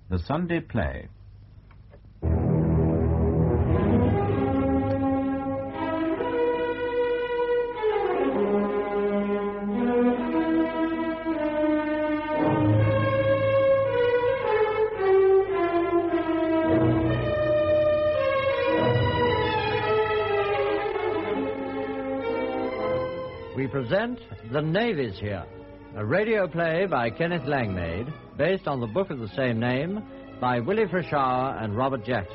The Sunday Play. We present The Navy's Here, a radio play by Kenneth Langmaid, based on the book of the same name by Willie Frishour and Robert Jackson.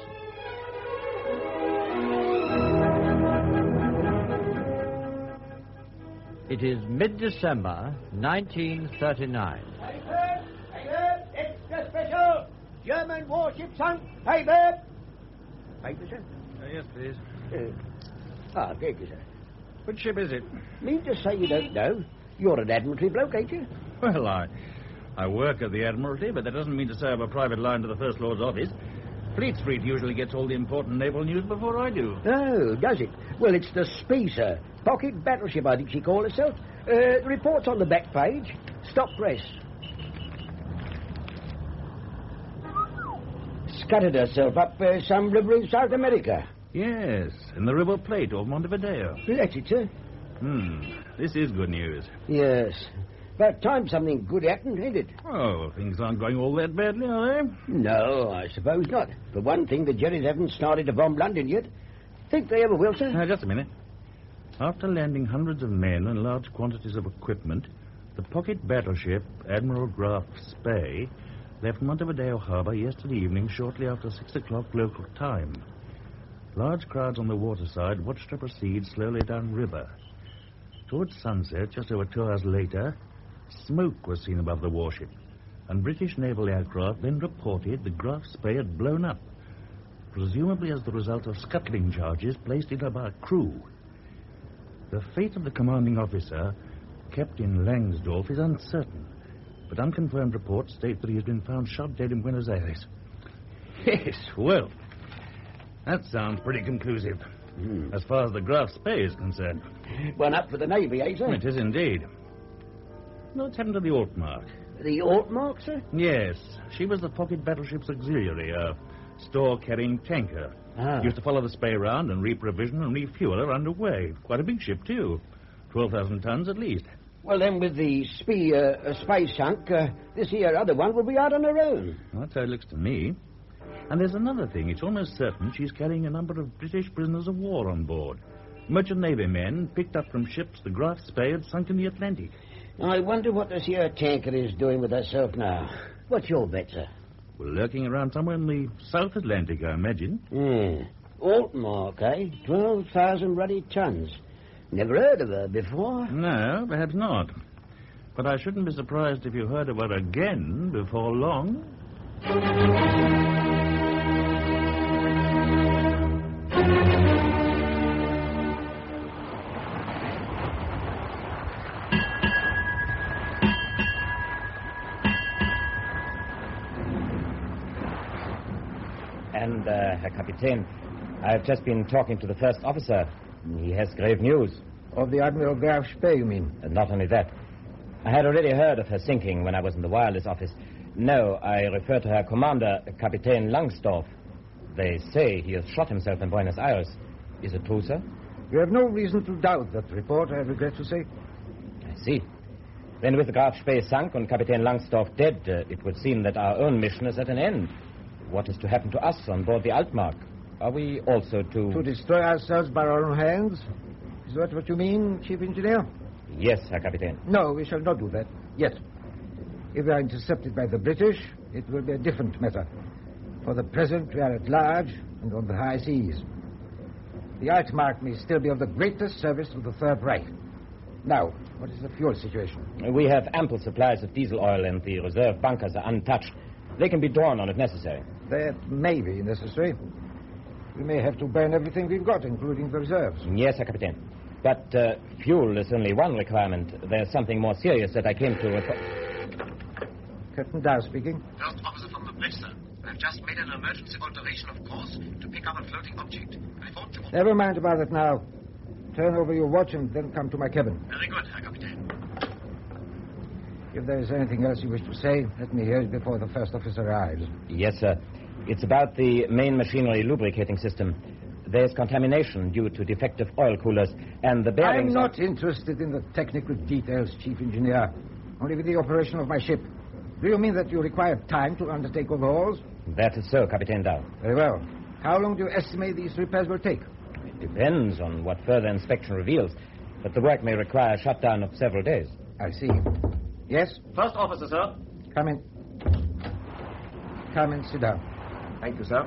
It is mid-December, 1939. Hey, Bert! Extra special! German warship sunk! Hey, Bert! Paper, sir? Yes, please. Thank you, sir. Which ship is it? Mean to say you don't know? You're an Admiralty bloke, ain't you? Well, I work at the Admiralty, but that doesn't mean to say I've a private line to the First Lord's office. Fleet Street usually gets all the important naval news before I do. Oh, does it? Well, it's the Spee, sir. Pocket battleship, I think she called herself. The report's on the back page. Stop press. Scuttered herself up some river in South America. Yes, in the River Plate off Montevideo. That's it, sir. This is good news. Yes. About time something good happened, ain't it? Oh, things aren't going all that badly, are they? No, I suppose not. For one thing, the Jerrys haven't started to bomb London yet. Think they ever will, sir? Just a minute. After landing hundreds of men and large quantities of equipment, the pocket battleship Admiral Graf Spee left Montevideo Harbor yesterday evening shortly after 6 o'clock local time. Large crowds on the waterside watched her proceed slowly downriver. Towards sunset, just over 2 hours later, smoke was seen above the warship, and British naval aircraft then reported the Graf Spee had blown up, presumably as the result of scuttling charges placed in her by a crew. The fate of the commanding officer, Captain Langsdorff, is uncertain, but unconfirmed reports state that he has been found shot dead in Buenos Aires. Yes, well, that sounds pretty conclusive, as far as the Graf Spee is concerned. One up for the Navy, eh, sir? It is indeed. What's happened to the Altmark? The Altmark, sir? Yes, she was the pocket battleship's auxiliary, a store-carrying tanker. Used to follow the Spee around and reprovision and refuel her underway. Quite a big ship, too. 12,000 tons at least. Well, then, with the Spee sunk, this here other one will be out on her own. That's how it looks to me. And there's another thing. It's almost certain she's carrying a number of British prisoners of war on board. Merchant Navy men picked up from ships the Graf Spee had sunk in the Atlantic. I wonder what this here tanker is doing with herself now. What's your bet, sir? Well, lurking around somewhere in the South Atlantic, I imagine. Altmark, eh? 12,000 ruddy tons. Never heard of her before. No, perhaps not. But I shouldn't be surprised if you heard of her again before long. And, Herr Kapitän, I've just been talking to the first officer. He has grave news. Of the Admiral Graf Spee, you mean? Not only that. I had already heard of her sinking when I was in the wireless office. No, I refer to her commander, Captain Langsdorff. They say he has shot himself in Buenos Aires. Is it true, sir? We have no reason to doubt that report, I regret to say. I see. Then with the Graf Spee sunk and Captain Langsdorff dead, it would seem that our own mission is at an end. What is to happen to us on board the Altmark? Are we also to... To destroy ourselves by our own hands? Is that what you mean, Chief Engineer? Yes, Herr Kapitän. No, we shall not do that. Yet. If we are intercepted by the British, it will be a different matter. For the present, we are at large and on the high seas. The Altmark may still be of the greatest service to the Third Reich. Now, what is the fuel situation? We have ample supplies of diesel oil, and the reserve bunkers are untouched. They can be drawn on if necessary. That may be necessary. We may have to burn everything we've got, including the reserves. Yes, Herr Kapitän. But fuel is only one requirement. There's something more serious that I came to... Captain Dow speaking. First officer from the bridge, sir. I've just made an emergency alteration of course to pick up a floating object. I thought you... Never mind about it now. Turn over your watch and then come to my cabin. Very good, Herr Kapitän. If there is anything else you wish to say, let me hear it before the first officer arrives. Yes, sir. It's about the main machinery lubricating system. There's contamination due to defective oil coolers, and the bearings... I'm not interested in the technical details, Chief Engineer. Only with the operation of my ship. Do you mean that you require time to undertake overhauls? That is so, Captain Dow. Very well. How long do you estimate these repairs will take? It depends on what further inspection reveals, but the work may require a shutdown of several days. I see. Yes? First officer, sir. Come in. Come and sit down. Thank you, sir.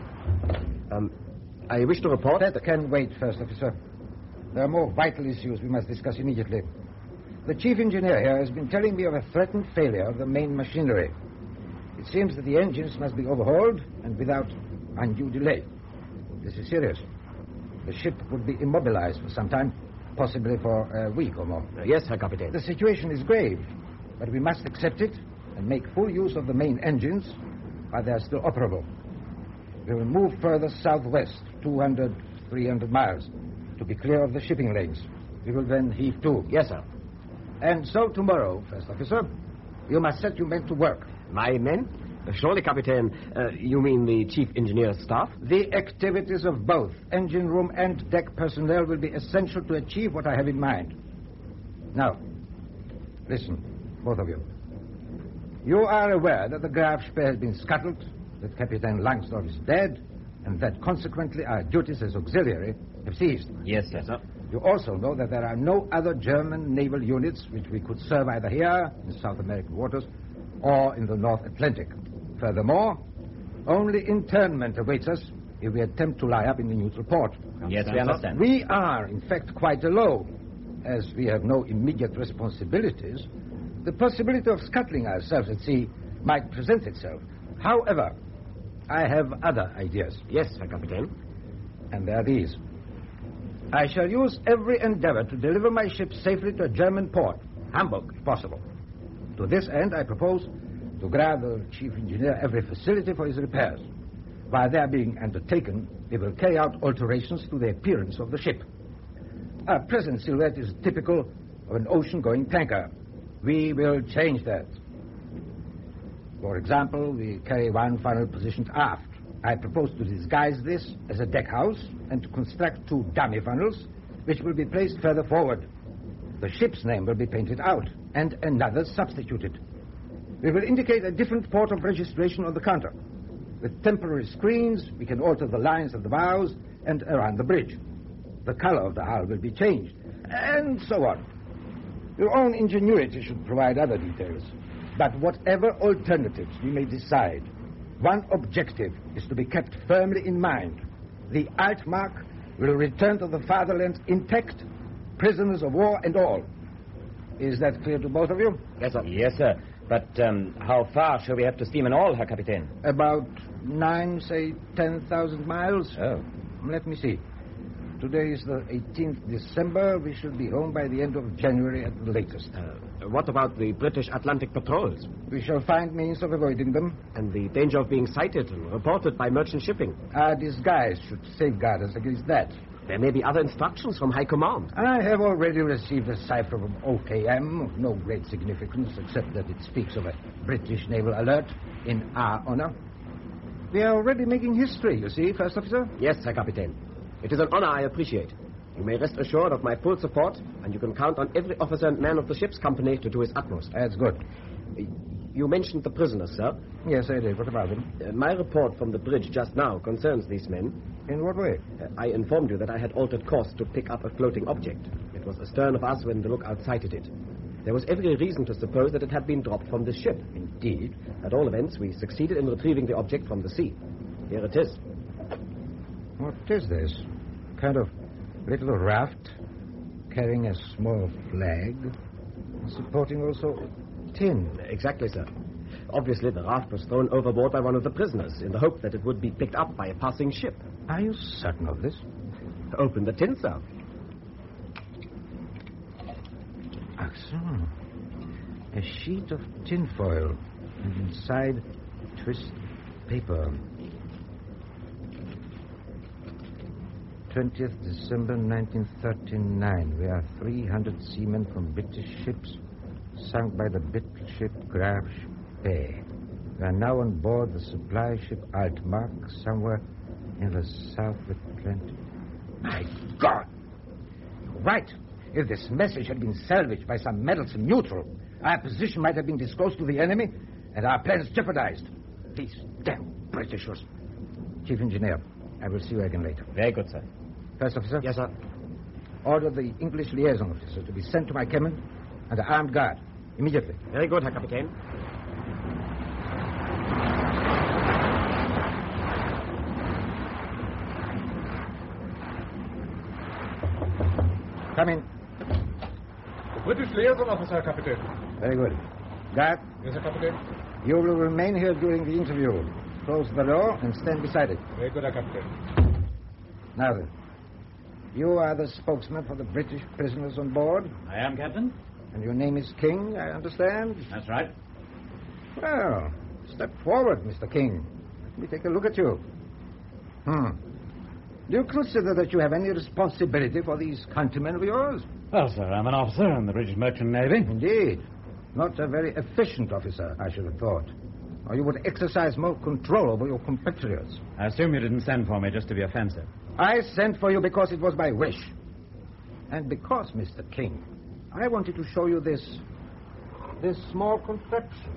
I wish to report... That can wait, First Officer. There are more vital issues we must discuss immediately. The Chief Engineer here has been telling me of a threatened failure of the main machinery. It seems that the engines must be overhauled and without undue delay. This is serious. The ship would be immobilized for some time, possibly for a week or more. Yes, Herr Kapitän. The situation is grave, but we must accept it and make full use of the main engines while they are still operable. We will move further southwest, 200, 300 miles, to be clear of the shipping lanes. We will then heave to. Yes, sir. And so tomorrow, First Officer, you must set your men to work. My men? Surely, Kapitän, you mean the Chief Engineer's staff? The activities of both engine room and deck personnel will be essential to achieve what I have in mind. Now, listen, both of you. You are aware that the Graf Spee has been scuttled, that Captain Langsdorff is dead, and that consequently our duties as auxiliary have ceased. Yes, sir. You also know that there are no other German naval units which we could serve either here, in South American waters, or in the North Atlantic. Furthermore, only internment awaits us if we attempt to lie up in the neutral port. Yes, we understand. We are, in fact, quite alone. As we have no immediate responsibilities, the possibility of scuttling ourselves at sea might present itself. However, I have other ideas. Yes, Herr Kapitän. And they are these. I shall use every endeavor to deliver my ship safely to a German port, Hamburg, if possible. To this end, I propose to grant the Chief Engineer every facility for his repairs. While they are being undertaken, we will carry out alterations to the appearance of the ship. Our present silhouette is typical of an ocean-going tanker. We will change that. For example, we carry one funnel positioned aft. I propose to disguise this as a deck house and to construct two dummy funnels, which will be placed further forward. The ship's name will be painted out and another substituted. We will indicate a different port of registration on the counter. With temporary screens, we can alter the lines of the bows and around the bridge. The color of the hull will be changed, and so on. Your own ingenuity should provide other details. But whatever alternatives we may decide, one objective is to be kept firmly in mind. The Altmark will return to the fatherland intact, prisoners of war and all. Is that clear to both of you? Yes, sir. Yes, sir. But how far shall we have to steam in all, Herr Kapitän? About 10,000 miles. Oh. Let me see. Today is the 18th December. We should be home by the end of January at the latest. What about the British Atlantic patrols? We shall find means of avoiding them. And the danger of being sighted and reported by merchant shipping? Our disguise should safeguard us against that. There may be other instructions from High Command. I have already received a cipher from OKM of no great significance, except that it speaks of a British naval alert in our honor. We are already making history, you see, First Officer. Yes, Herr Kapitän. It is an honor I appreciate. You may rest assured of my full support, and you can count on every officer and man of the ship's company to do his utmost. That's good. You mentioned the prisoners, sir. Yes, I did. What about them? My report from the bridge just now concerns these men. In what way? I informed you that I had altered course to pick up a floating object. It was astern of us when the lookout sighted it. There was every reason to suppose that it had been dropped from this ship. Indeed. At all events, we succeeded in retrieving the object from the sea. Here it is. What is this? Kind of little raft carrying a small flag, supporting also tin. Exactly, sir. Obviously, the raft was thrown overboard by one of the prisoners in the hope that it would be picked up by a passing ship. Are you certain of this? Open the tin, sir. Ah, so. A sheet of tinfoil, and inside twist paper. 20th December 1939. We are 300 seamen from British ships Sunk by the battleship Graf Spee. We are now on board the supply ship Altmark, somewhere in the South Atlantic. My God! Right. If this message had been salvaged by some meddlesome neutral, our position might have been disclosed to the enemy and our plans jeopardized. These damn Britishers. Chief Engineer, I will see you again later. Very good, sir. First officer? Yes, sir. Order the English liaison officer to be sent to my cabin and the armed guard. Immediately. Very good, Herr Kapitän. Come in. The British liaison officer, Captain. Very good. Guard, Yes, sir, Captain. you will remain here during the interview. Close the door and stand beside it. Very good, Herr Captain. Now then, you are the spokesman for the British prisoners on board, I am, Captain. and your name is King, I understand? That's right. Well, step forward, Mr. King. Let me take a look at you. Do you consider that you have any responsibility for these countrymen of yours? Well, sir, I'm an officer in the British Merchant Navy. Indeed. Not a very efficient officer, I should have thought. Or you would exercise more control over your compatriots. I assume you didn't send for me just to be offensive. I sent for you because it was my wish. And because, Mr. King, I wanted to show you this small contraption.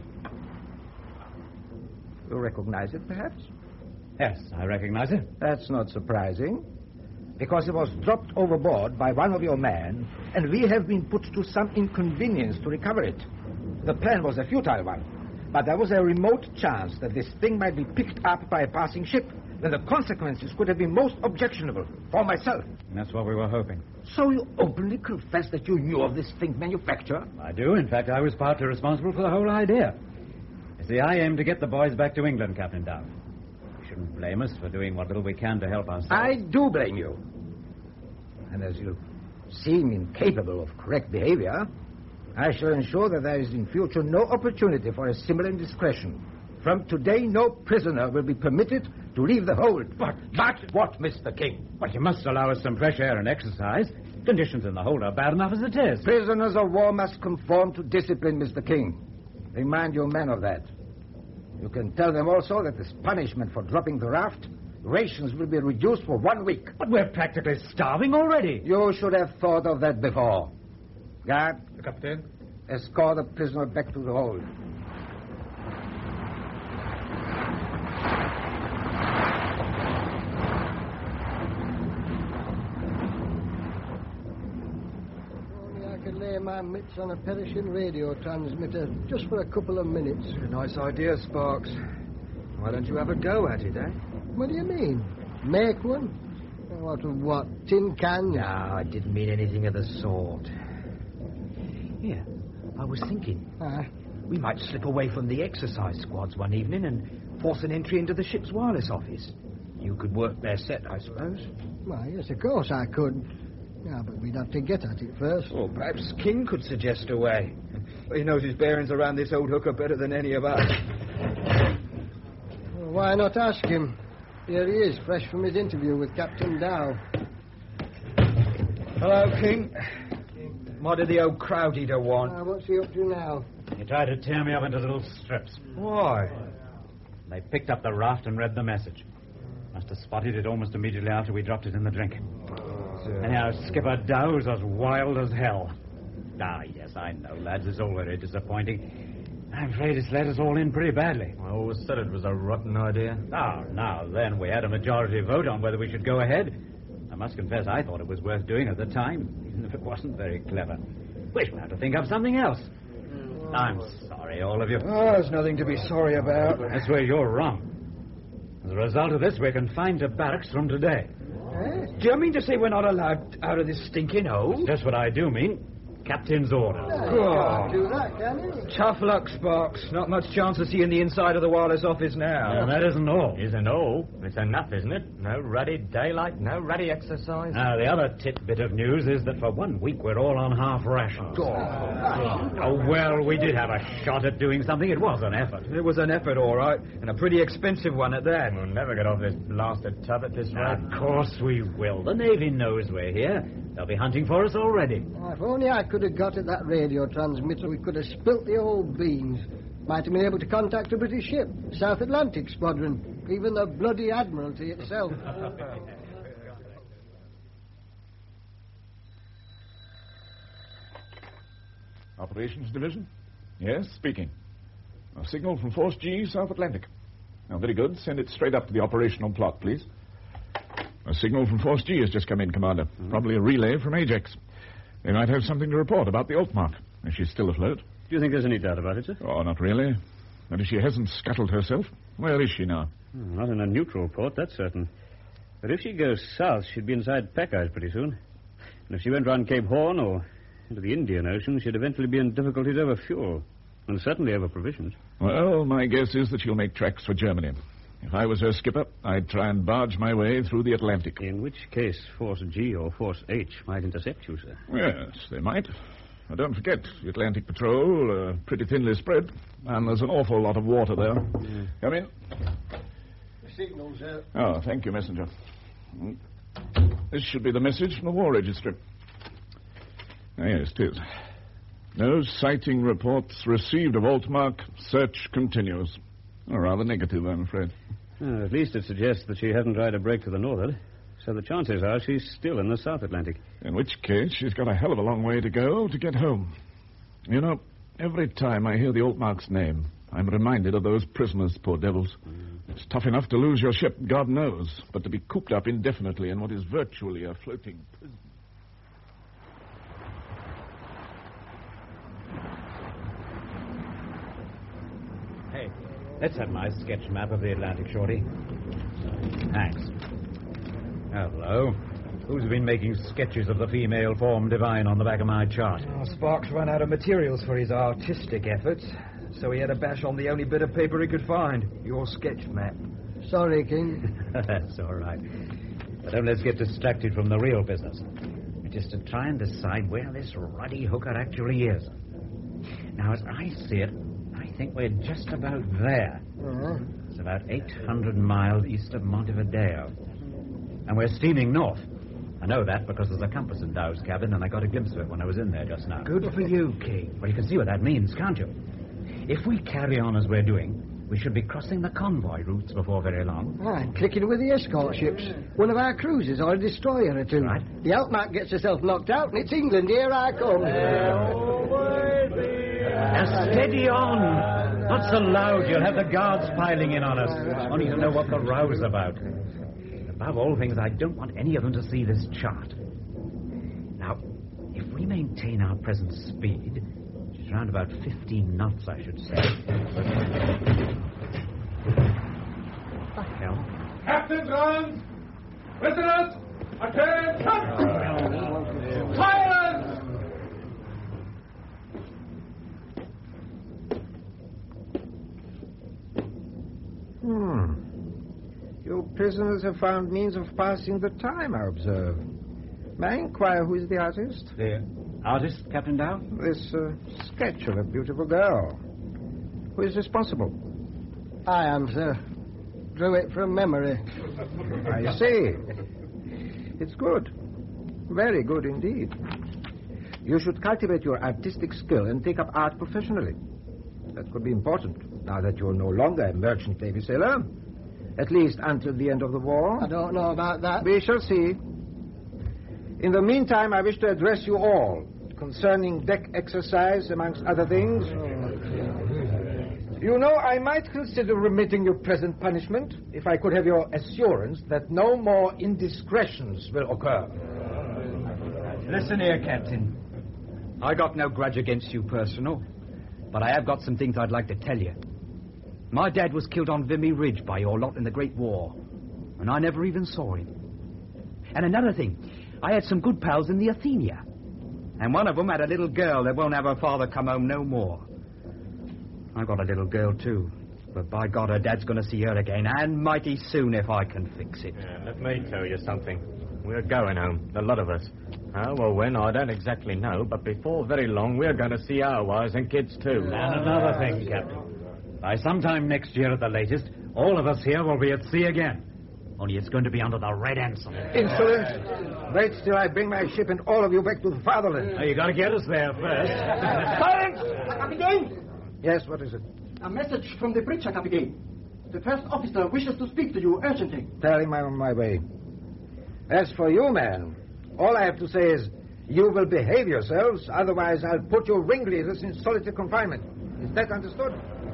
You recognize it, perhaps? Yes, I recognize it. That's not surprising, because it was dropped overboard by one of your men, and we have been put to some inconvenience to recover it. The plan was a futile one, but there was a remote chance that this thing might be picked up by a passing ship, when the consequences could have been most objectionable for myself. And that's what we were hoping. So you openly confess that you knew of this thing manufacture? I do. In fact, I was partly responsible for the whole idea. You see, I aim to get the boys back to England, Captain Dove. You shouldn't blame us for doing what little we can to help ourselves. I do blame you. And as you seem incapable of correct behavior, I shall ensure that there is in future no opportunity for a similar indiscretion. From today, no prisoner will be permitted to leave the hold. But what, Mr. King? But you must allow us some fresh air and exercise. Conditions in the hold are bad enough as it is. Prisoners of war must conform to discipline, Mr. King. Remind your men of that. You can tell them also that as punishment for dropping the raft, rations will be reduced for 1 week. But we're practically starving already. You should have thought of that before. Guard, Captain. escort the prisoner back to the hold. Only I could lay my mitts on a perishing radio transmitter just for a couple of minutes. A nice idea, Sparks. Why don't you have a go at it, eh? What do you mean? Make one? Out of what? Tin cans? No, I didn't mean anything of the sort. Here, I was thinking. We might slip away from the exercise squads one evening and force an entry into the ship's wireless office. You could work their set, I suppose. Why, yes, of course I could. Yeah, but we'd have to get at it first. Or perhaps King could suggest a way. He knows his bearings around this old hooker better than any of us. Well, why not ask him? Here he is, fresh from his interview with Captain Dow. Hello, King. What did the old crowd eater want? What's he up to now? He tried to tear me up into little strips. Why? They picked up the raft and read the message. Must have spotted it almost immediately after we dropped it in the drink. Anyhow, Skipper Dow was as wild as hell. Ah, yes, I know, lads. It's all very disappointing. I'm afraid it's let us all in pretty badly. I always said it was a rotten idea. Now, then, we had a majority vote on whether we should go ahead. I must confess I thought it was worth doing at the time, even if it wasn't very clever. We shall have to think of something else. I'm sorry, all of you. Oh, there's nothing to be sorry about. That's where you're wrong. As a result of this, we're confined to barracks from today. Do you mean to say we're not allowed out of this stinking hole? Just what I do mean. Captain's orders. Can't do that, can he? Tough luck, Sparks. Not much chance of seeing the inside of the wireless office now. And that isn't all. Isn't all. It's enough, isn't it? No ruddy daylight, no ruddy exercise. Now, the other tidbit of news is that for 1 week we're all on half rations. Oh, well, we did have a shot at doing something. It was an effort. It was an effort, all right, and a pretty expensive one at that. We'll never get off this blasted tub at this rate. Of course we will. The Navy knows we're here. They'll be hunting for us already. If only I could have got at that radio transmitter, we could have spilt the old beans. Might have been able to contact a British ship, South Atlantic Squadron, even the bloody Admiralty itself. Operations Division? Yes, speaking. A signal from Force G, South Atlantic. Now, very good. Send it straight up to the operational plot, please. A signal from Force G has just come in, Commander. Probably a relay from Ajax. They might have something to report about the Altmark, if she's still afloat. Do you think there's any doubt about it, sir? Oh, not really. But if she hasn't scuttled herself, where is she now? Not in a neutral port, that's certain. But if she goes south, she'd be inside Pack Ice pretty soon. And if she went round Cape Horn or into the Indian Ocean, she'd eventually be in difficulties over fuel. And certainly over provisions. Well, my guess is that she'll make tracks for Germany. If I was her skipper, I'd try and barge my way through the Atlantic. In which case, Force G or Force H might intercept you, sir. Yes, they might. But don't forget, the Atlantic Patrol, pretty thinly spread, and there's an awful lot of water there. Come in. The signal, sir. Oh, thank you, Messenger. This should be the message from the War Registry. Yes, it is. No sighting reports received of Altmark. Search continues. Oh, rather negative, I'm afraid. At least it suggests that she hasn't tried to break to the northward. So the chances are she's still in the South Atlantic. In which case, she's got a hell of a long way to go to get home. You know, every time I hear the Altmark's name, I'm reminded of those prisoners, poor devils. It's tough enough to lose your ship, God knows, but to be cooped up indefinitely in what is virtually a floating prison. Hey, let's have my sketch map of the Atlantic, Shorty. Thanks. Hello. Who's been making sketches of the female form divine on the back of my chart? Oh, Sparks ran out of materials for his artistic efforts, so he had a bash on the only bit of paper he could find, your sketch map. Sorry, King. That's all right. But don't let's get distracted from the real business, which is to try and decide where this ruddy hooker actually is. Now, as I see it, I think we're just about there. It's about 800 miles east of Montevideo. And we're steaming north. I know that because there's a compass in Dow's cabin, and I got a glimpse of it when I was in there just now. Good for you, King. Well, you can see what that means, can't you? If we carry on as we're doing, we should be crossing the convoy routes before very long. Clicking with the escort ships. One of our cruisers or a destroyer or two. Right. The Altmark gets herself knocked out, and it's England. Here I come. Now, steady on. Not so loud. You'll have the guards piling in on us. I need to know what the row's about. Above all things, I don't want any of them to see this chart. Now, if we maintain our present speed, which is around about 15 knots, I should say. What the hell? Captain's round! Prisoners! Attention! Silence! You prisoners have found means of passing the time, I observe. May I inquire who is the artist? The artist, Captain Dow? This sketch of a beautiful girl. Who is responsible? I am, sir. Drew it from memory. I see. It's good. Very good indeed. You should cultivate your artistic skill and take up art professionally. That could be important, now that you're no longer a merchant Navy sailor. At least until the end of the war. I don't know about that. We shall see. In the meantime, I wish to address you all concerning deck exercise, amongst other things. You know, I might consider remitting your present punishment if I could have your assurance that no more indiscretions will occur. Listen here, Captain. I got no grudge against you personal, but I have got some things I'd like to tell you. My dad was killed on Vimy Ridge by your lot in the Great War, and I never even saw him. And another thing, I had some good pals in the Athenia, and one of them had a little girl that won't have her father come home no more. I've got a little girl, too, but by God, her dad's going to see her again, and mighty soon if I can fix it. Yeah, let me tell you something. We're going home, the lot of us. How or when, I don't exactly know, but before very long, we're going to see our wives and kids, too. And another thing, Captain. By sometime next year at the latest, all of us here will be at sea again. Only it's going to be under the red ensign. Insolent! Wait till I bring my ship and all of you back to the fatherland. Oh, you got to get us there first. Silence! Captain! Yes, what is it? A message from the bridge, Captain. The first officer wishes to speak to you urgently. Tell him I'm on my way. As for you, man, all I have to say is you will behave yourselves, otherwise I'll put your ringleaders in solitary confinement. Is that understood?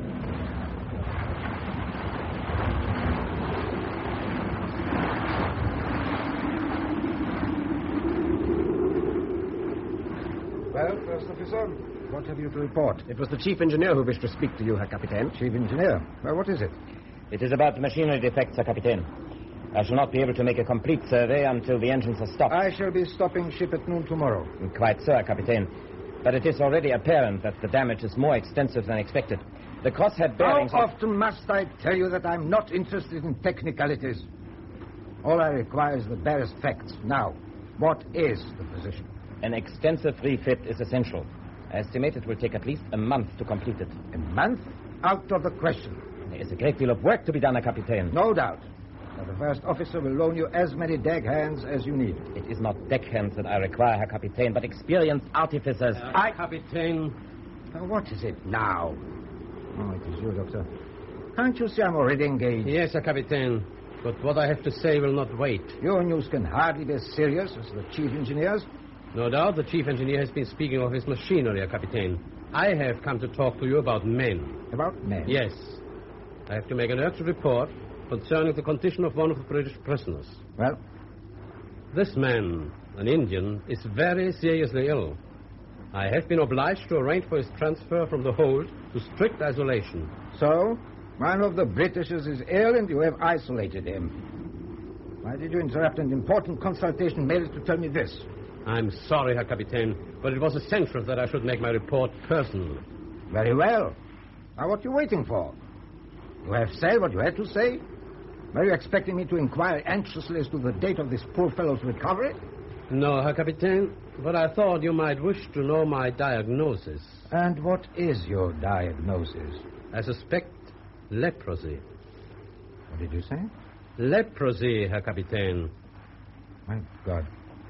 Well, first officer, what have you to report? It was the chief engineer who wished to speak to you, Herr Kapitän. Chief engineer? Well, what is it? It is about machinery defects, Herr Kapitän. I shall not be able to make a complete survey until the engines are stopped. I shall be stopping ship at noon tomorrow. Quite so, Herr Kapitän. But it is already apparent that the damage is more extensive than expected. The crosshead bearings... How often must I tell you that I'm not interested in technicalities? All I require is the barest facts. Now, what is the position? An extensive refit is essential. I estimate it will take at least a month to complete it. A month? Out of the question. There is a great deal of work to be done, Herr Kapitän. No doubt. But the first officer will loan you as many deckhands as you need. It is not deckhands that I require, Herr Kapitän, but experienced artificers. Kapitän. Now, what is it now? Oh, it is you, Doctor. Can't you see I'm already engaged? Yes, Herr Kapitän. But what I have to say will not wait. Your news can hardly be as serious as the chief engineer's. No doubt the chief engineer has been speaking of his machinery, Herr Kapitän. I have come to talk to you about men. About men? Yes. I have to make an urgent report concerning the condition of one of the British prisoners. Well? This man, an Indian, is very seriously ill. I have been obliged to arrange for his transfer from the hold to strict isolation. So, one of the Britishers is ill and you have isolated him. Why did you interrupt an important consultation merely to tell me this? I'm sorry, Herr Kapitän, but it was essential that I should make my report personally. Very well. Now, what are you waiting for? You have said what you had to say? Were you expecting me to inquire anxiously as to the date of this poor fellow's recovery? No, Herr Kapitän, but I thought you might wish to know my diagnosis. And what is your diagnosis? I suspect leprosy. What did you say? Leprosy, Herr Kapitän. My God.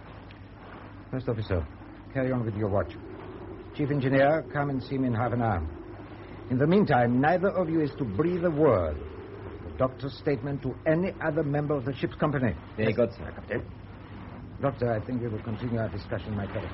First officer, carry on with your watch. Chief engineer, come and see me in half an hour. In the meantime, neither of you is to breathe a word. The doctor's statement to any other member of the ship's company. Very good, sir, Captain. Doctor, I think we will continue our discussion in my cabin.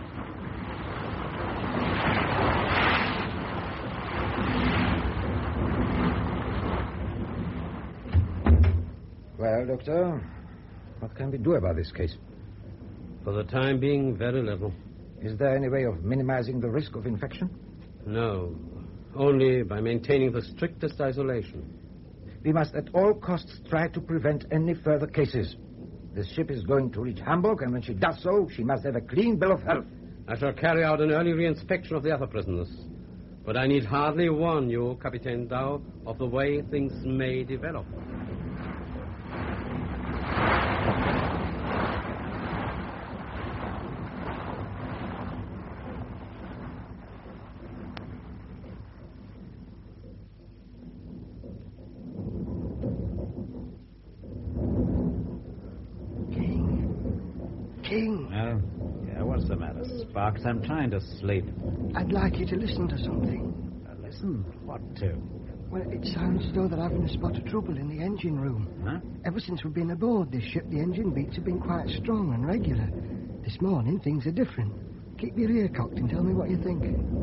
Well, Doctor, what can we do about this case? For the time being, very little. Is there any way of minimizing the risk of infection? No. Only by maintaining the strictest isolation. We must at all costs try to prevent any further cases. This ship is going to reach Hamburg, and when she does so, she must have a clean bill of health. I shall carry out an early reinspection of the other prisoners. But I need hardly warn you, Captain Dow, of the way things may develop. King. Oh, yeah, what's the matter, Sparks? I'm trying to sleep. I'd like you to listen to something. Listen? What to? Well, it sounds as though they're having a spot of trouble in the engine room. Huh? Ever since we've been aboard this ship, the engine beats have been quite strong and regular. This morning, things are different. Keep your ear cocked and tell me what you think.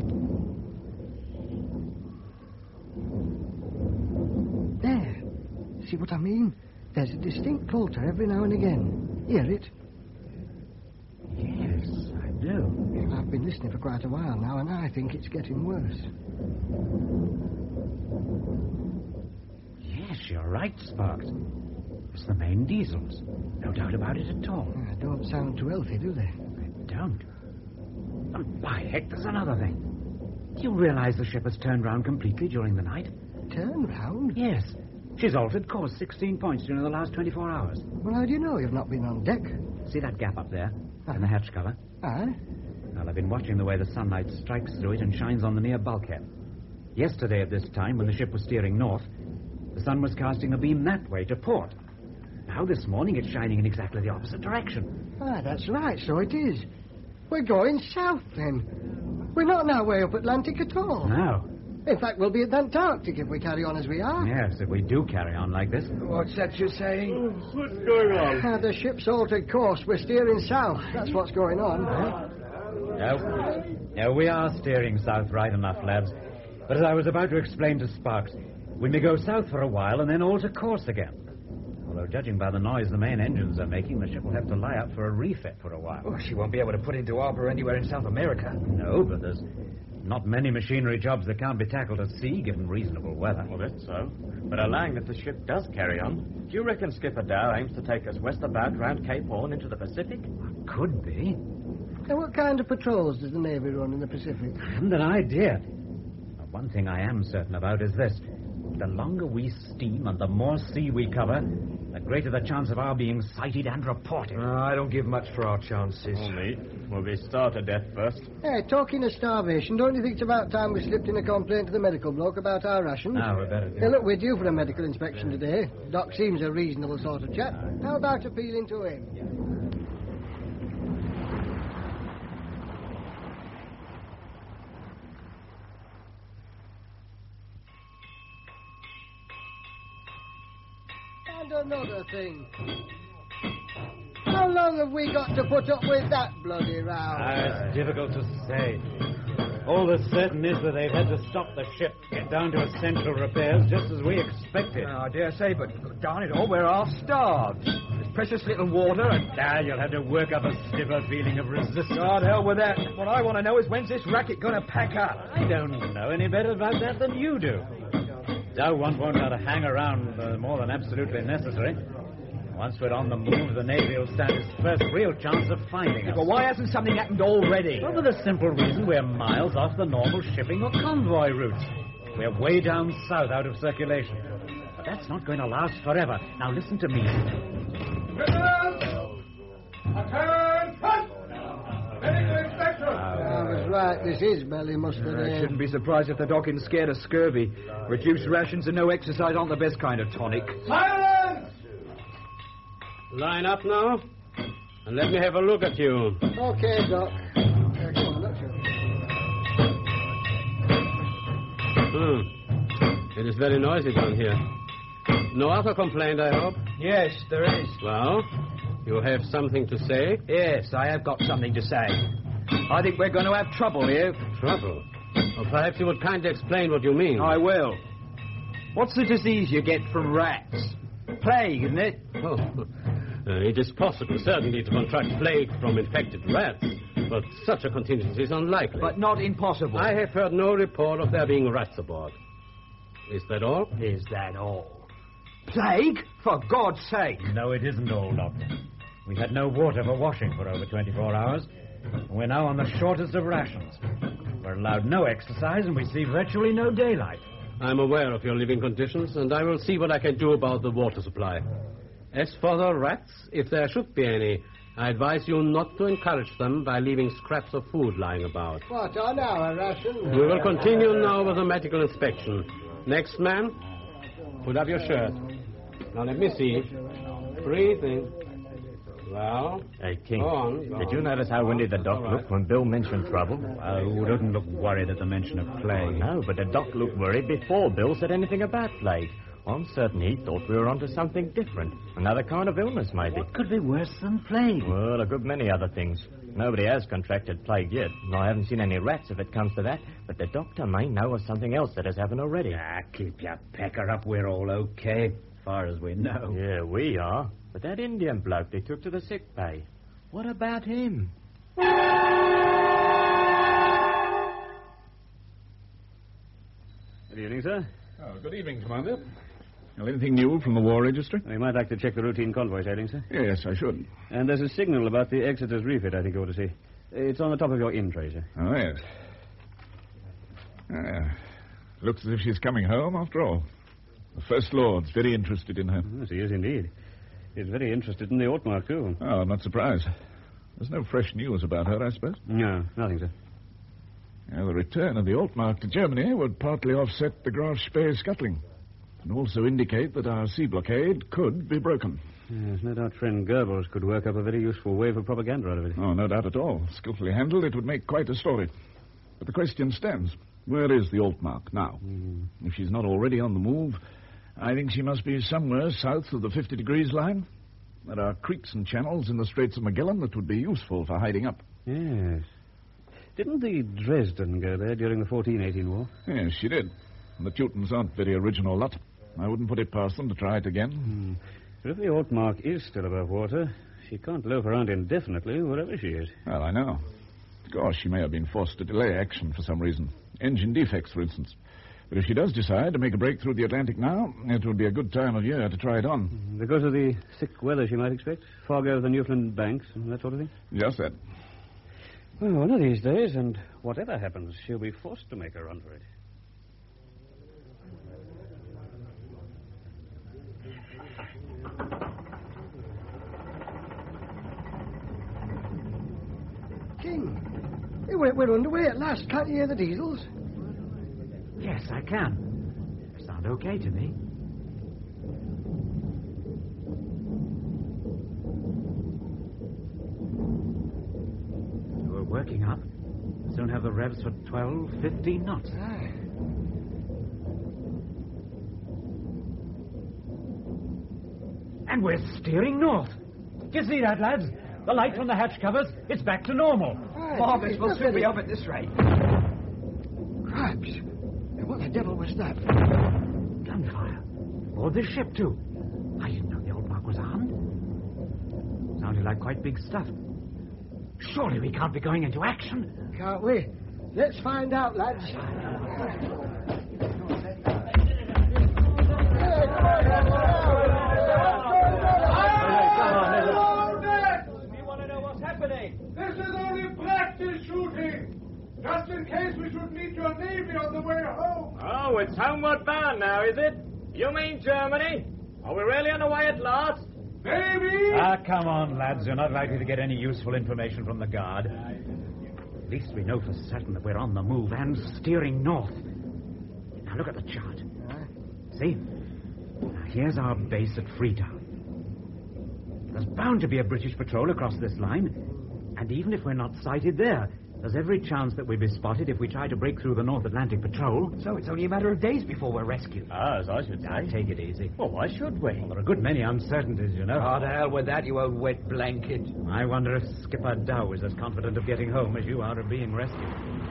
There. See what I mean? There's a distinct falter every now and again. Hear it? Yes, I do. I've been listening for quite a while now, and I think it's getting worse. Yes, you're right, Sparks. It's the main diesels. No doubt about it at all. Don't sound too healthy, do they? They don't. And by heck, there's another thing. Do you realize the ship has turned round completely during the night? Turned round? Yes. She's altered course 16 points during the last 24 hours. Well, how do you know you've not been on deck? See that gap up there? In the hatch cover? Aye. Well, I've been watching the way the sunlight strikes through it and shines on the near bulkhead. Yesterday at this time, when the ship was steering north, the sun was casting a beam that way to port. Now this morning it's shining in exactly the opposite direction. Ah, that's right, so it is. We're going south, then. We're not on our way up Atlantic at all. No. In fact, we'll be at the Antarctic if we carry on as we are. Yes, if we do carry on like this. What's that you're saying? What's going on? The ship's altered course. We're steering south. That's what's going on. No, we are steering south right enough, lads. But as I was about to explain to Sparks, we may go south for a while and then alter course again. Although, judging by the noise the main engines are making, the ship will have to lie up for a refit for a while. Oh, she won't be able to put into harbour anywhere in South America. No, but there's not many machinery jobs that can't be tackled at sea, given reasonable weather. Well, that's so. But allowing that the ship does carry on, do you reckon Skipper Dow aims to take us west about round Cape Horn into the Pacific? Could be. And what kind of patrols does the Navy run in the Pacific? I haven't an idea. But one thing I am certain about is this. The longer we steam and the more sea we cover, the greater the chance of our being sighted and reported. I don't give much for our chances. Oh, me. We'll be starved to death first. Hey, talking of starvation, don't you think it's about time we slipped in a complaint to the medical bloke about our rations? No, we better do. Hey, look, we're due for a medical inspection today. Doc seems a reasonable sort of chap. How about appealing to him? And another thing. How long have we got to put up with that bloody row? It's difficult to say. All that's certain is that they've had to stop the ship, get down to essential repairs, just as we expected. I dare say, but darn it all, we're half starved. There's precious little water and... You'll have to work up a stiffer feeling of resistance. God, hell with that. What I want to know is when's this racket going to pack up? I don't know any better about that than you do. Dow won't want to hang around more than absolutely necessary. Once we're on the move, the Navy will stand its first real chance of finding us. But why hasn't something happened already? Well, for the simple reason we're miles off the normal shipping or convoy routes. We're way down south out of circulation. But that's not going to last forever. Now listen to me. Attention! Medical inspection! I was right. This is belly mustard. I shouldn't be surprised if the Docking's scared of scurvy. Reduced rations and no exercise aren't the best kind of tonic. Silence! Line up now, and let me have a look at you. Okay, Doc. Come on, let's go. It is very noisy down here. No other complaint, I hope? Yes, there is. Well, you have something to say? Yes, I have got something to say. I think we're going to have trouble here. Trouble? Well, perhaps you would kindly explain what you mean. I will. What's the disease you get from rats? Plague, isn't it? Oh, it is possible, certainly, to contract plague from infected rats, but such a contingency is unlikely. But not impossible. I have heard no report of there being rats aboard. Is that all? Is that all? Plague? For God's sake. No, it isn't all, Doctor. We've had no water for washing for over 24 hours. We're now on the shortest of rations. We're allowed no exercise, and we see virtually no daylight. I'm aware of your living conditions, and I will see what I can do about the water supply. As for the rats, if there should be any, I advise you not to encourage them by leaving scraps of food lying about. What, on our ration? We will continue now with the medical inspection. Next man, put up your shirt. Now let me see. Breathe in. Well, Hey, King, go on. did you notice how windy the doc looked when Bill mentioned trouble? Who doesn't look worried at the mention of plague? No, but the doc looked worried before Bill said anything about plague. I'm certain he thought we were onto something different. Another kind of illness, maybe. What could be worse than plague? Well, a good many other things. Nobody has contracted plague yet, and I haven't seen any rats if it comes to that. But the doctor may know of something else that has happened already. Keep your pecker up. We're all okay, as far as we know. Yeah, we are. But that Indian bloke they took to the sick bay, what about him? Good evening, sir. Oh, good evening, Commander. Well, anything new from the War Registry? We might like to check the routine convoy sailing, sir. Yes, I should. And there's a signal about the Exeter's refit I think you ought to see. It's on the top of your in tray, sir. Oh, yes. Looks as if she's coming home, after all. The First Lord's very interested in her. Yes, he is indeed. He's very interested in the Altmark, too. Oh, I'm not surprised. There's no fresh news about her, I suppose? No, nothing, sir. The return of the Altmark to Germany would partly offset the Graf Spee scuttling. and also indicate that our sea blockade could be broken. Yes, no doubt friend Goebbels could work up a very useful wave of propaganda out of it. Oh, no doubt at all. Skillfully handled, it would make quite a story. But the question stands, where is the Altmark now? If she's not already on the move, I think she must be somewhere south of the 50 degrees line. There are creeks and channels in the Straits of Magellan that would be useful for hiding up. Yes. Didn't the Dresden go there during the 14-18 war? Yes, she did. And the Teutons aren't very original lot. I wouldn't put it past them to try it again. But if the Altmark is still above water, she can't loaf around indefinitely wherever she is. Well, I know. Of course, she may have been forced to delay action for some reason. Engine defects, for instance. But if she does decide to make a break through the Atlantic now, it would be a good time of year to try it on. Because of the thick weather she might expect? Fog over the Newfoundland banks and that sort of thing? Just that. Well, one of these days, and whatever happens, she'll be forced to make a run for it. King, we're underway at last. Can't you hear the diesels? Yes, I can. They sound okay to me. We're working up. Soon have the revs for 12, 15 knots. Aye. And we're steering north. Do you see that, lads? The light from the hatch covers, it's back to normal. Marvellous, we'll soon be up at this rate. Crabs. What the devil was that? Gunfire. Aboard this ship, too. I didn't know the Altmark was armed. Sounded like quite big stuff. Surely we can't be going into action. Can't we? Let's find out, lads. We want to know what's happening. This is only practice shooting. Just in case we should meet your Navy on the way home. Oh, it's homeward bound now, is it? You mean Germany? Are we really on the way at last? Navy! Ah, come on, lads. You're not likely to get any useful information from the guard. At least we know for certain that we're on the move and steering north. Now, look at the chart. See? Now, here's our base at Freetown. There's bound to be a British patrol across this line. And even if we're not sighted there, there's every chance that we'll be spotted if we try to break through the North Atlantic Patrol. So it's only a matter of days before we're rescued. As I should say. Now, take it easy. Well, why should we? Well, there are a good many uncertainties, you know. Oh, to hell with that, you old wet blanket. I wonder if Skipper Dow is as confident of getting home as you are of being rescued.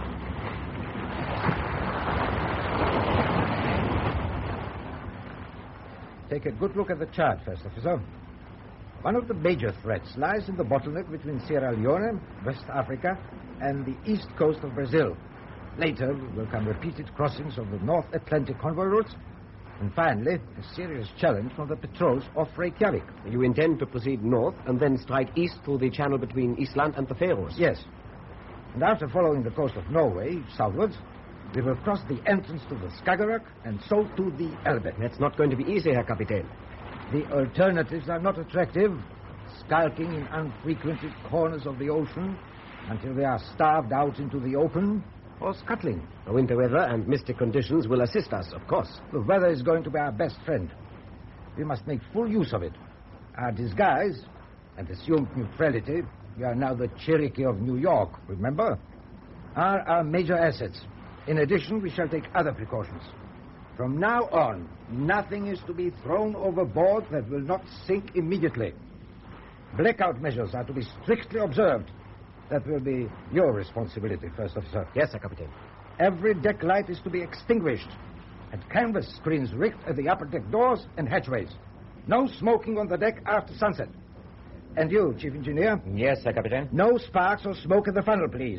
Take a good look at the chart, First Officer. One of the major threats lies in the bottleneck between Sierra Leone, West Africa, and the east coast of Brazil. Later will come repeated crossings of the North Atlantic convoy routes, and finally, a serious challenge from the patrols off Reykjavik. You intend to proceed north and then strike east through the channel between Island and the Faroes? Yes. And after following the coast of Norway southwards, we will cross the entrance to the Skagerrak and so to the Elbe. That's not going to be easy, Herr Kapitän. The alternatives are not attractive. Skulking in unfrequented corners of the ocean until they are starved out into the open, or scuttling. The winter weather and misty conditions will assist us, of course. The weather is going to be our best friend. We must make full use of it. Our disguise and assumed neutrality, we are now the Cherokee of New York, remember, are our major assets. In addition, we shall take other precautions. From now on, nothing is to be thrown overboard that will not sink immediately. Blackout measures are to be strictly observed. That will be your responsibility, First Officer. Yes, Herr Kapitän. Every deck light is to be extinguished, and canvas screens rigged at the upper deck doors and hatchways. No smoking on the deck after sunset. And you, Chief Engineer? Yes, Herr Kapitän. No sparks or smoke in the funnel, please.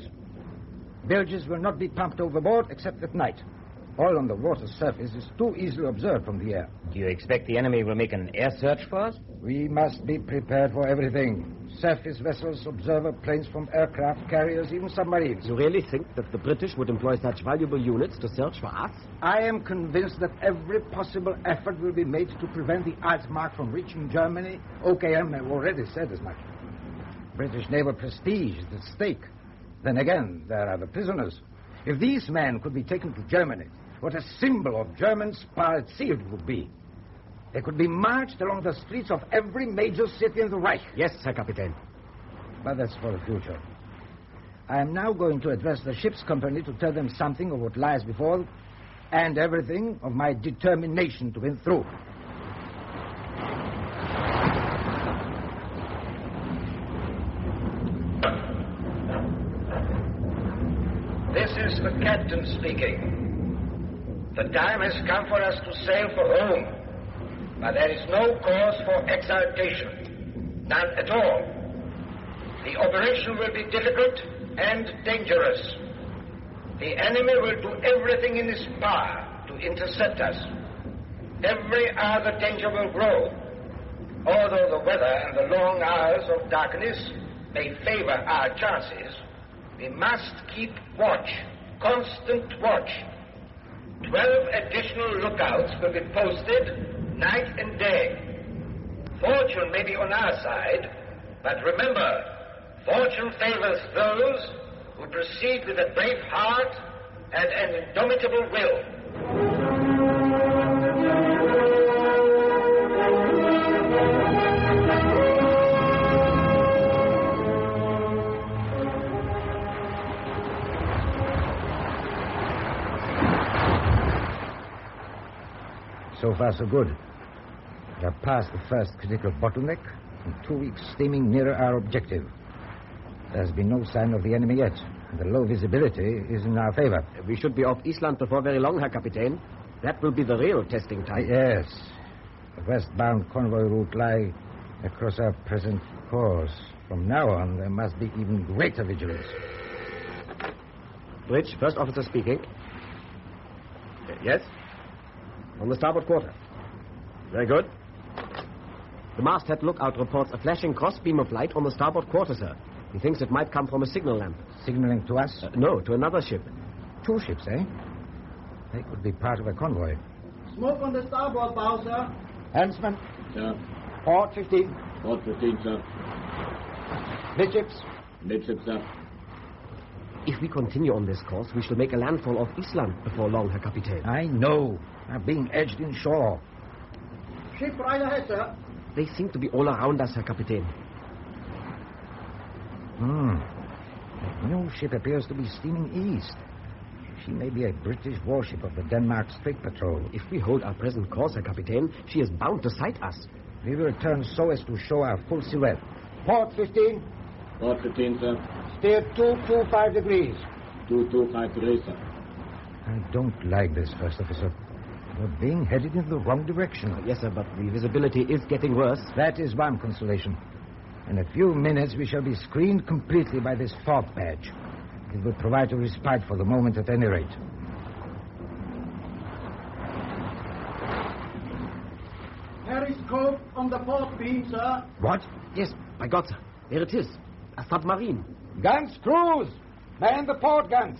Bilges will not be pumped overboard except at night. Oil on the water's surface is too easily observed from the air. Do you expect the enemy will make an air search for us? We must be prepared for everything. Surface vessels, observer planes from aircraft carriers, even submarines. You really think that the British would employ such valuable units to search for us? I am convinced that every possible effort will be made to prevent the Altmark from reaching Germany. OKM have already said as much. British naval prestige is at stake. Then again, there are the prisoners. If these men could be taken to Germany, What a symbol of German power at sea it would be. They could be marched along the streets of every major city in the Reich. Yes, Herr Kapitän. But that's for the future. I am now going to address the ship's company to tell them something of what lies before them, and everything of my determination to win through. This is the captain speaking. The time has come for us to sail for home, but there is no cause for exultation. None at all. The operation will be difficult and dangerous. The enemy will do everything in his power to intercept us. Every hour the danger will grow. Although the weather and the long hours of darkness may favor our chances, we must keep watch, constant watch. 12 additional lookouts will be posted night and day. Fortune may be on our side, but remember, fortune favors those who proceed with a brave heart and an indomitable will. So far, so good. We have passed the first critical bottleneck, and 2 weeks steaming nearer our objective. There has been no sign of the enemy yet, and the low visibility is in our favor. We should be off Island before very long, Herr Kapitän. That will be the real testing time. Yes. The westbound convoy route lie across our present course. From now on, there must be even greater vigilance. Bridge, first officer speaking. Yes? On the starboard quarter. Very good. The masthead lookout reports a flashing crossbeam of light on the starboard quarter, sir. He thinks it might come from a signal lamp. Signaling to us? No, to another ship. 2 ships, eh? They could be part of a convoy. Smoke on the starboard bow, sir. Handsman. Sir. Port 15. Port 15, sir. Midships. Midship, sir. If we continue on this course, we shall make a landfall off Island before long, Herr Kapitän. I know. Are being edged inshore. Ship right ahead, sir. They seem to be all around us, Herr Kapitän. That new ship appears to be steaming east. She may be a British warship of the Denmark Strait Patrol. If we hold our present course, Herr Kapitän, she is bound to sight us. We will turn so as to show our full silhouette. Port 15. Port 15, sir. Steer 225 degrees. 225 degrees, sir. I don't like this, First Officer. We're being headed in the wrong direction. Yes, sir, but the visibility is getting worse. That is one consolation. In a few minutes, we shall be screened completely by this fog badge. It will provide a respite for the moment at any rate. Periscope on the port beam, sir. What? Yes, by God, sir. There it is. A submarine. Guns, crews! Man the port guns!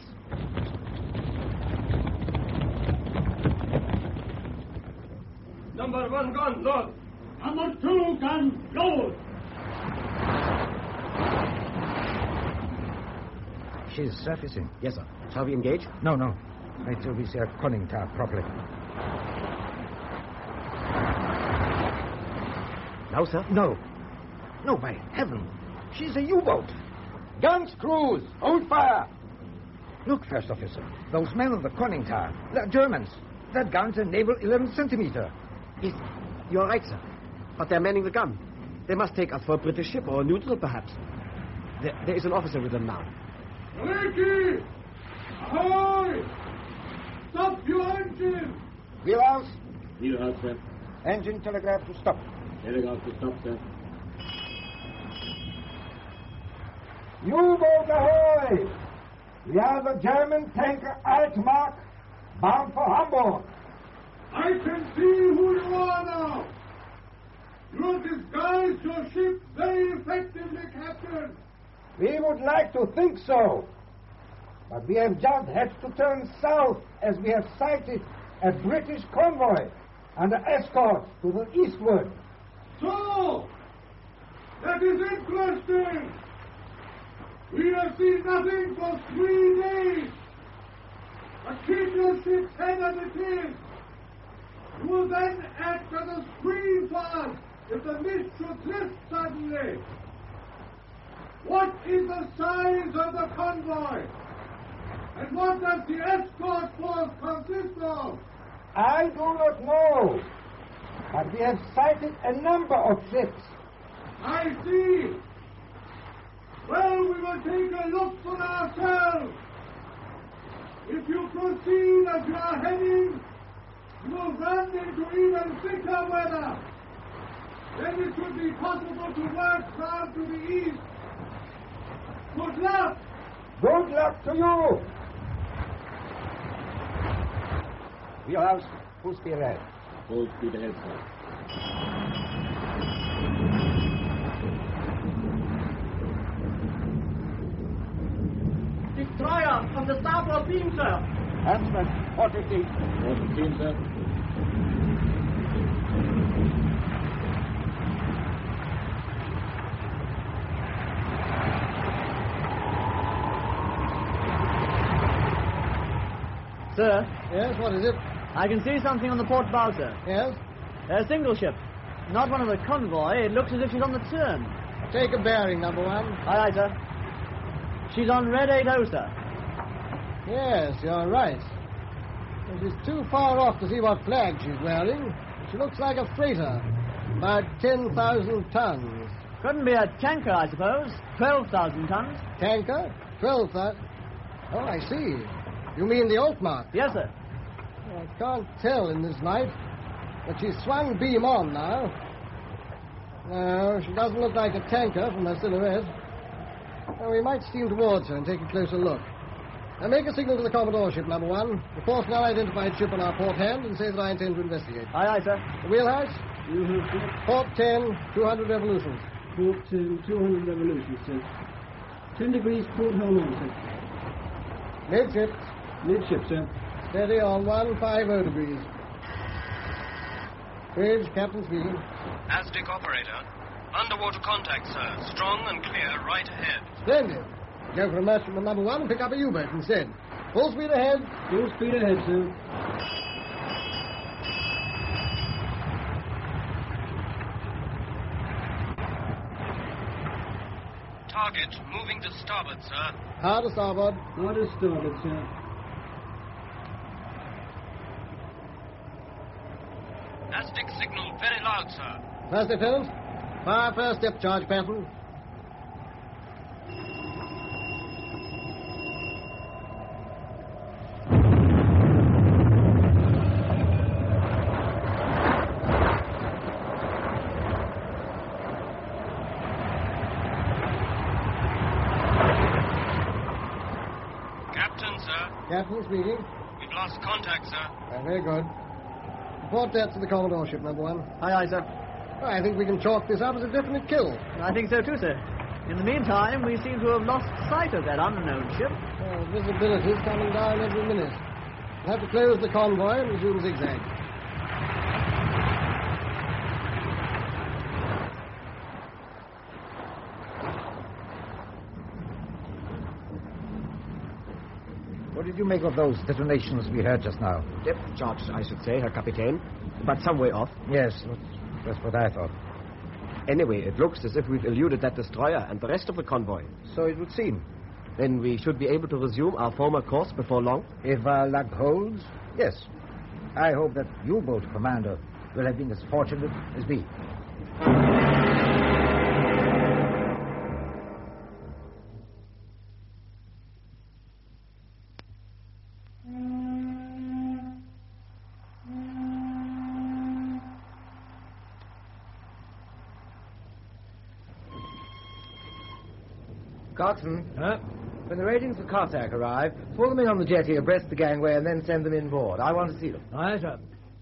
Number 1 gun, load. Number 2 gun, load. She's surfacing. Yes, sir. Shall we engage? No. Wait till we see her conning tower properly. Now, sir? No, by heaven. She's a U-boat. Guns, crews, hold fire. Look, First Officer. Those men on the conning tower. They're Germans. That gun's a naval 11 centimeter. Yes, you're right, sir. But they're manning the gun. They must take us for a British ship or a neutral, perhaps. There is an officer with them now. Ricky! Ahoy! Stop your engine! Wheelhouse. Wheelhouse, sir. Engine telegraph to stop. Telegraph to stop, sir. U-boat ahoy! We are the German tanker Altmark, bound for Hamburg. I can see who you are now. You disguised your ship very effectively, Captain. We would like to think so. But we have just had to turn south as we have sighted a British convoy under escort to the eastward. So, that is interesting. We have seen nothing for 3 days. But keep your ship's head as it is. You will then act as a screen for us if the mist should lift suddenly. What is the size of the convoy? And what does the escort force consist of? I do not know. But we have sighted a number of ships. I see. Well, we will take a look for ourselves. If you proceed as you are heading, you will run into even thicker weather. Then it should be possible to work round to the east. Good luck! Good luck to you! Wheelhouse, full speed ahead. Full speed ahead, sir. Destroyer from the starboard beam, sir. Handsman, 415. 415, sir. Sir? Yes, what is it? I can see something on the port bow, sir. Yes? A single ship. Not one of the convoy. It looks as if she's on the turn. Take a bearing, number one. Aye, aye, sir. She's on red 80, sir. Yes, you're right. She's too far off to see what flag she's wearing. She looks like a freighter. About 10,000 tons. Couldn't be a tanker, I suppose. 12,000 tons. Tanker? 12,000? Oh, I see. You mean the Altmark? Yes, sir. I can't tell in this light, but she's swung beam on now. No, she doesn't look like a tanker from her silhouette. Well, we might steam towards her and take a closer look. Now make a signal to the Commodore ship, number one. Report an unidentified ship on our port hand and say that I intend to investigate. Aye, aye, sir. The wheelhouse? You have, sir. Port 10, 200 revolutions. Port 10, 200 revolutions, sir. 10 degrees port hole on, sir. Midship. Midship, sir. Steady on 150 degrees. Bridge, Captain speaking. Aztec operator. Underwater contact, sir. Strong and clear right ahead. Splendid. Go for a merchantman number one and pick up a U-boat instead. Full speed ahead. Full speed ahead, sir. Target moving to starboard, sir. Hard to starboard. Hard to starboard, sir. Aztec signal very loud, sir. First Lieutenant, fire first depth charge pattern. Captain, sir. Captain speaking. We've lost contact, sir. Very good. Report that to the Commodore ship, number one. Aye, aye, sir. Well, I think we can chalk this up as a definite kill. I think so too, sir. In the meantime, we seem to have lost sight of that unknown ship. Visibility's coming down every minute. We'll have to close the convoy and resume zigzag. What did you make of those detonations we heard just now? Depth charge, I should say, Herr Kapitän. But some way off. Yes, that's what I thought. Anyway, it looks as if we've eluded that destroyer and the rest of the convoy. So it would seem. Then we should be able to resume our former course before long? If our luck holds, yes. I hope that U-boat commander will have been as fortunate as we. Coxswain. Huh? When the ratings for Cossack arrive, pull them in on the jetty abreast the gangway and then send them inboard. I want to see them. Aye, sir.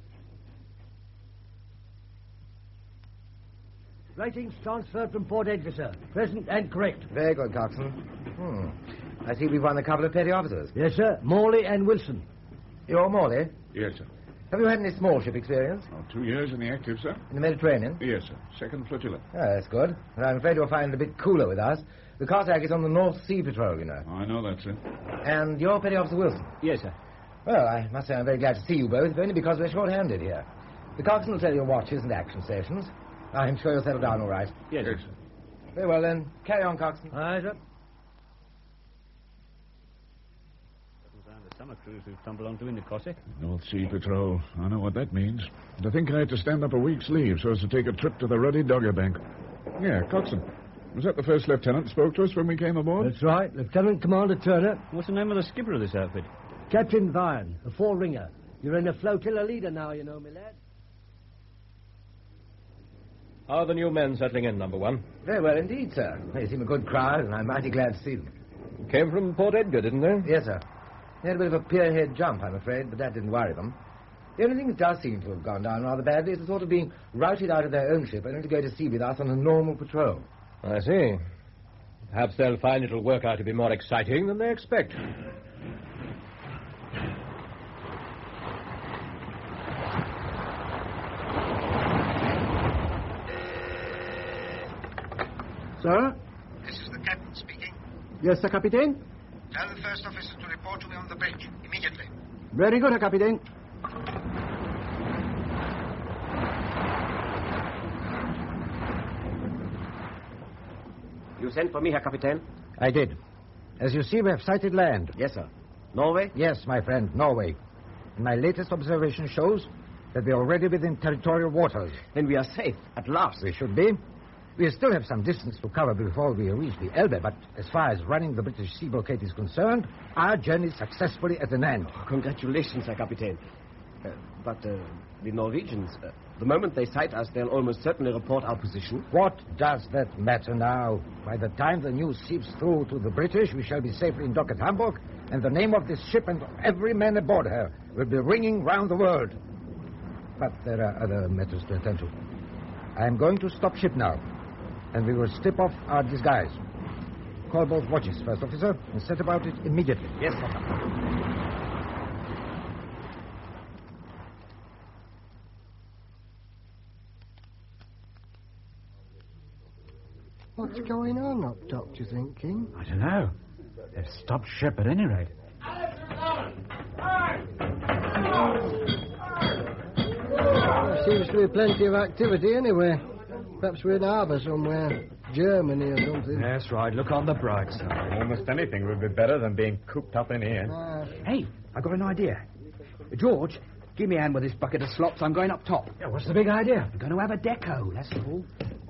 Ratings transferred from Port Edgar, sir. Present and correct. Very good, Coxswain. I see we've won a couple of petty officers. Yes, sir. Morley and Wilson. You're Morley? Yes, sir. Have you had any small ship experience? 2 years in the active, sir. In the Mediterranean? Yes, sir. Second flotilla. Oh, that's good. But I'm afraid you'll find it a bit cooler with us. The Cossack is on the North Sea Patrol, you know. I know that, sir. And you're Petty Officer Wilson? Yes, sir. Well, I must say I'm very glad to see you both, if only because we're short-handed here. The coxswain will tell you watches and action stations. I'm sure you'll settle down all right. Yes, sir. Very well, then. Carry on, coxswain. Aye, sir. The summer cruise we've tumbled onto in the Cossack. North Sea Patrol. I know what that means. And I think I had to stand up a week's leave so as to take a trip to the Ruddy Dogger Bank. Yeah, coxswain. Was that the first lieutenant spoke to us when we came aboard? That's right. Lieutenant Commander Turner. What's the name of the skipper of this outfit? Captain Vian, a four-ringer. You're in a flotilla leader now, you know, my lad. How are the new men settling in, number one? Very well indeed, sir. They seem a good crowd, and I'm mighty glad to see them. Came from Port Edgar, didn't they? Yes, sir. They had a bit of a pierhead jump, I'm afraid, but that didn't worry them. The only thing that does seem to have gone down rather badly is the thought of being routed out of their own ship only to go to sea with us on a normal patrol. I see. Perhaps they'll find it'll work out to be more exciting than they expect. Sir? This is the captain speaking. Yes, sir, Captain. Tell the first officer to report to me on the bridge, immediately. Very good, Herr Captain. You sent for me, Herr Captain? I did. As you see, we have sighted land. Yes, sir. Norway? Yes, my friend, Norway. And my latest observation shows that we are already within territorial waters. Then we are safe, at last. We should be. We still have some distance to cover before we reach the Elbe, but as far as running the British sea blockade is concerned, our journey is successfully at an end. Oh, congratulations, Herr Captain. But the Norwegians, the moment they sight us, they'll almost certainly report our position. What does that matter now? By the time the news seeps through to the British, we shall be safely in dock at Hamburg, and the name of this ship and every man aboard her will be ringing round the world. But there are other matters to attend to. I am going to stop ship now, and we will strip off our disguise. Call both watches, first officer, and set about it immediately. Yes, sir. What's going on up top, do you think, King? I don't know. They've stopped ship at any rate. There seems to be plenty of activity anyway. Perhaps we're in harbour somewhere. Germany or something. That's right. Look on the bright side. Almost anything would be better than being cooped up in here. Hey, I got an idea. George, give me a hand with this bucket of slops. I'm going up top. Yeah, what's the big idea? We're going to have a deco, that's all.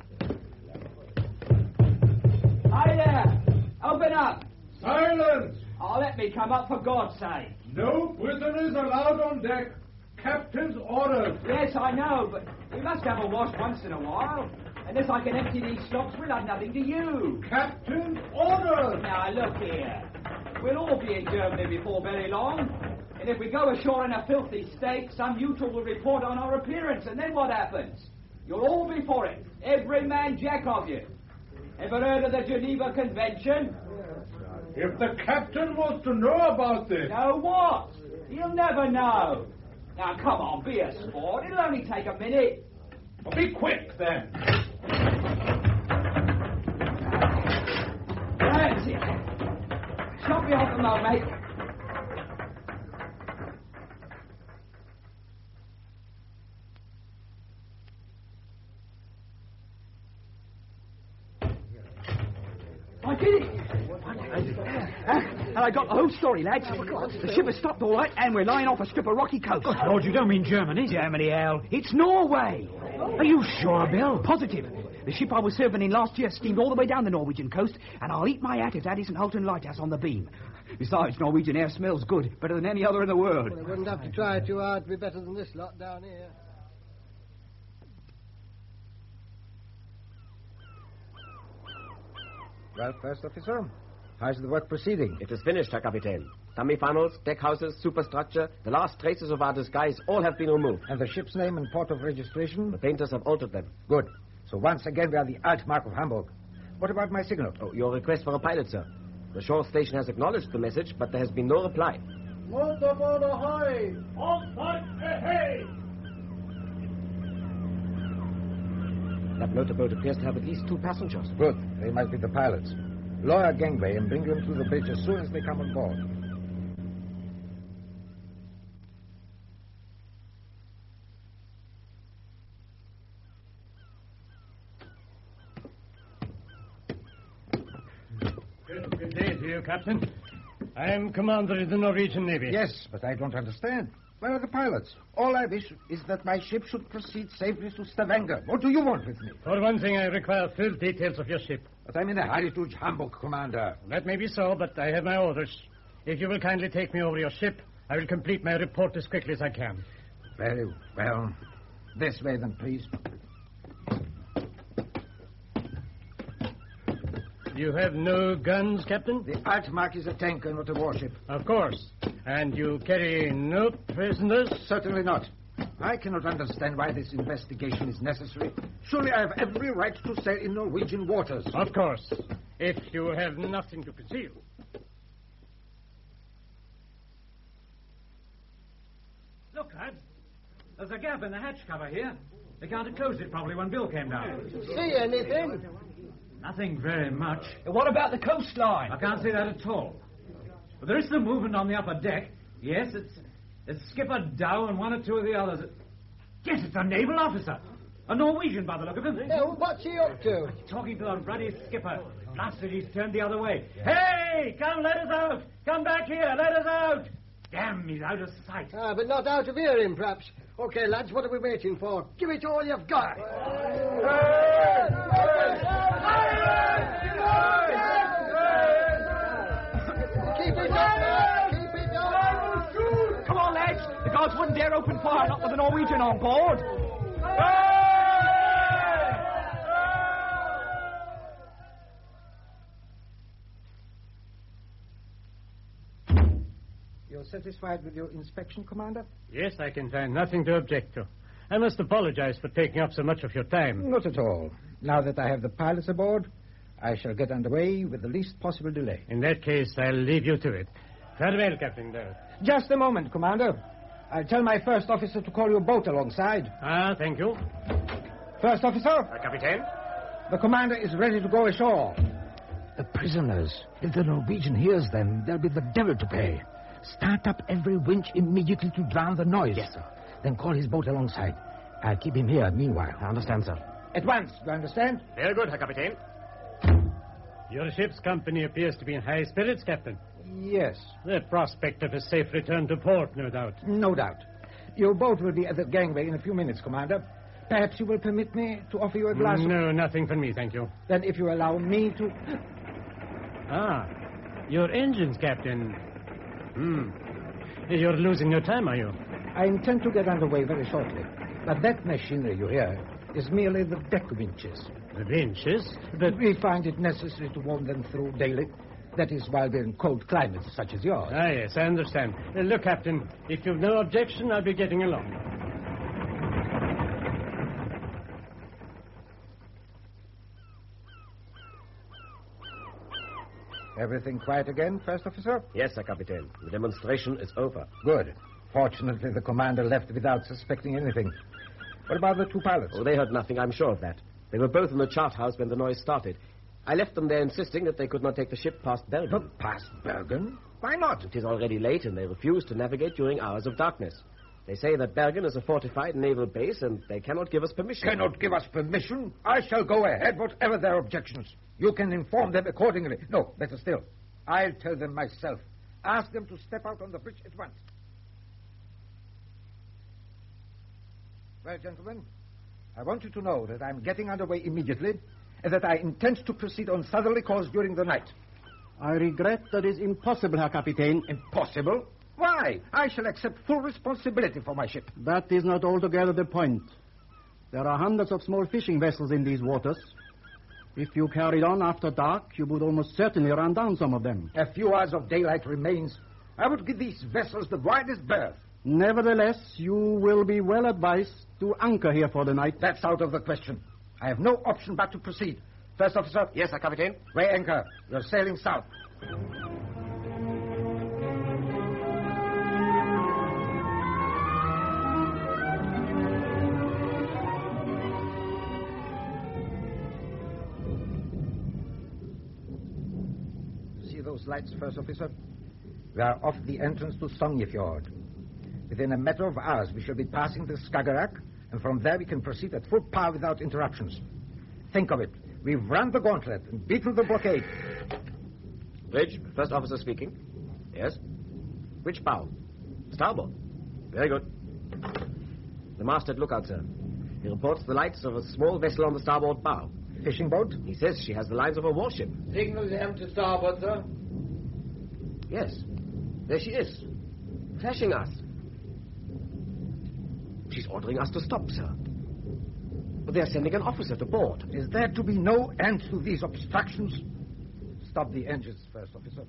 Hi there! Open up! Silence! Oh, let me come up, for God's sake. No prisoners allowed on deck. Captain's orders. Yes, I know, but we must have a wash once in a while. Unless I can empty these slops, we'll have nothing to use. Captain's orders! Now, look here. We'll all be in Germany before very long. And if we go ashore in a filthy state, some neutral will report on our appearance, and then what happens? You'll all be for it. Every man jack of you. Ever heard of the Geneva Convention? If the captain was to know about this... Know what? He'll never know. Now, come on, be a sport. It'll only take a minute. Well, be quick, then. That's it. Stop me off the mud, mate. I did it! And I got the whole story, lads. The ship has stopped all right, and we're lying off a strip of rocky coast. Good Lord, you don't mean Germany? Germany, hell. It's Norway. Are you sure, Bill? Positive. The ship I was serving in last year steamed all the way down the Norwegian coast, and I'll eat my hat if that isn't Halton Lighthouse on the beam. Besides, Norwegian air smells good, better than any other in the world. Well, I wouldn't have to try too hard to be better than this lot down here. Well, first officer, how's the work proceeding? It is finished, Herr Captain. Dummy funnels, deck houses, superstructure, the last traces of our disguise all have been removed. And the ship's name and port of registration? The painters have altered them. Good. So once again we are the Altmark of Hamburg. What about my signal? Oh, your request for a pilot, sir. The shore station has acknowledged the message, but there has been no reply. Motorboat ahoy! Oxford ahead! That motorboat appears to have at least 2 passengers. Good. They might be the pilots. Lower gangway and bring them to the bridge as soon as they come on board. you, Captain. I am commander of the Norwegian Navy. Yes, but I don't understand. Where are the pilots? All I wish is that my ship should proceed safely to Stavanger. What do you want with me? For one thing, I require full details of your ship. But I'm in a hurry to Hamburg, Commander. That may be so, but I have my orders. If you will kindly take me over your ship, I will complete my report as quickly as I can. Very well. This way, then, please. You have no guns, Captain? The Altmark is a tanker, not a warship. Of course. And you carry no prisoners? Certainly not. I cannot understand why this investigation is necessary. Surely I have every right to sail in Norwegian waters. Of course. If you have nothing to conceal. Look, lads. There's a gap in the hatch cover here. They can't have closed it probably when Bill came down. See anything? Nothing very much. What about the coastline? I can't see that at all. But there is some movement on the upper deck. Yes, it's Skipper Dow and one or two of the others. Yes, it's a naval officer. A Norwegian by the look of him. Yeah, what's he up to? Talking to the ruddy skipper. Blasted, he's turned the other way. Hey, come let us out. Come back here, let us out. Damn, he's out of sight. But not out of hearing, perhaps. Okay, lads, what are we waiting for? Give it all you've got. Keep it up! Keep it up! Come on, lads. The guards wouldn't dare open fire, not with a Norwegian on board. You're satisfied with your inspection, Commander? Yes, I can find nothing to object to. I must apologize for taking up so much of your time. Not at all. Now that I have the pilots aboard, I shall get underway with the least possible delay. In that case, I'll leave you to it. Farewell, Captain Dow. Just a moment, Commander. I'll tell my first officer to call your boat alongside. Thank you. First officer? Captain? The commander is ready to go ashore. The prisoners. If the Norwegian hears them, there'll be the devil to pay. Start up every winch immediately to drown the noise. Yes, sir. Then call his boat alongside. I'll keep him here meanwhile. I understand, sir. At once, do you understand? Very good, Herr Captain. Your ship's company appears to be in high spirits, Captain. Yes. The prospect of a safe return to port, no doubt. No doubt. Your boat will be at the gangway in a few minutes, Commander. Perhaps you will permit me to offer you a glass of... No, nothing for me, thank you. Then if you allow me to... Your engines, Captain. You're losing your time, are you? I intend to get underway very shortly. But that machinery you hear is merely the deck winches. The winches? But we find it necessary to warm them through daily. That is while we're in cold climates such as yours. Yes, I understand. Look, Captain, if you've no objection, I'll be getting along. Everything quiet again, First Officer? Yes, Sir Captain. The demonstration is over. Good. Fortunately, the commander left without suspecting anything. What about the two pilots? Oh, they heard nothing, I'm sure of that. They were both in the chart house when the noise started. I left them there insisting that they could not take the ship past Bergen. But past Bergen? Why not? It is already late, and they refuse to navigate during hours of darkness. They say that Bergen is a fortified naval base, and they cannot give us permission. Cannot give us permission? I shall go ahead, whatever their objections. You can inform them accordingly. No, better still. I'll tell them myself. Ask them to step out on the bridge at once. Well, gentlemen, I want you to know that I'm getting underway immediately, and that I intend to proceed on southerly course during the night. I regret that is impossible, Herr Captain. Impossible? Why? I shall accept full responsibility for my ship. That is not altogether the point. There are hundreds of small fishing vessels in these waters. If you carried on after dark, you would almost certainly run down some of them. A few hours of daylight remains. I would give these vessels the widest berth. Nevertheless, you will be well advised to anchor here for the night. That's out of the question. I have no option but to proceed. First officer? Yes, Sir Captain. Weigh anchor. You're sailing south. See those lights, First Officer? We are off the entrance to Sognefjord. Within a matter of hours, we shall be passing the Skagerrak, and from there we can proceed at full power without interruptions. Think of it. We've run the gauntlet and beaten the blockade. Bridge, first officer speaking. Yes? Which bow? Starboard. Very good. The masthead lookout, sir. He reports the lights of a small vessel on the starboard bow. Fishing boat? He says she has the lines of a warship. Signal them to starboard, sir. Yes. There she is. Flashing us. She's ordering us to stop, sir. But they're sending an officer to board. Is there to be no end to these obstructions? Stop the engines first, officer.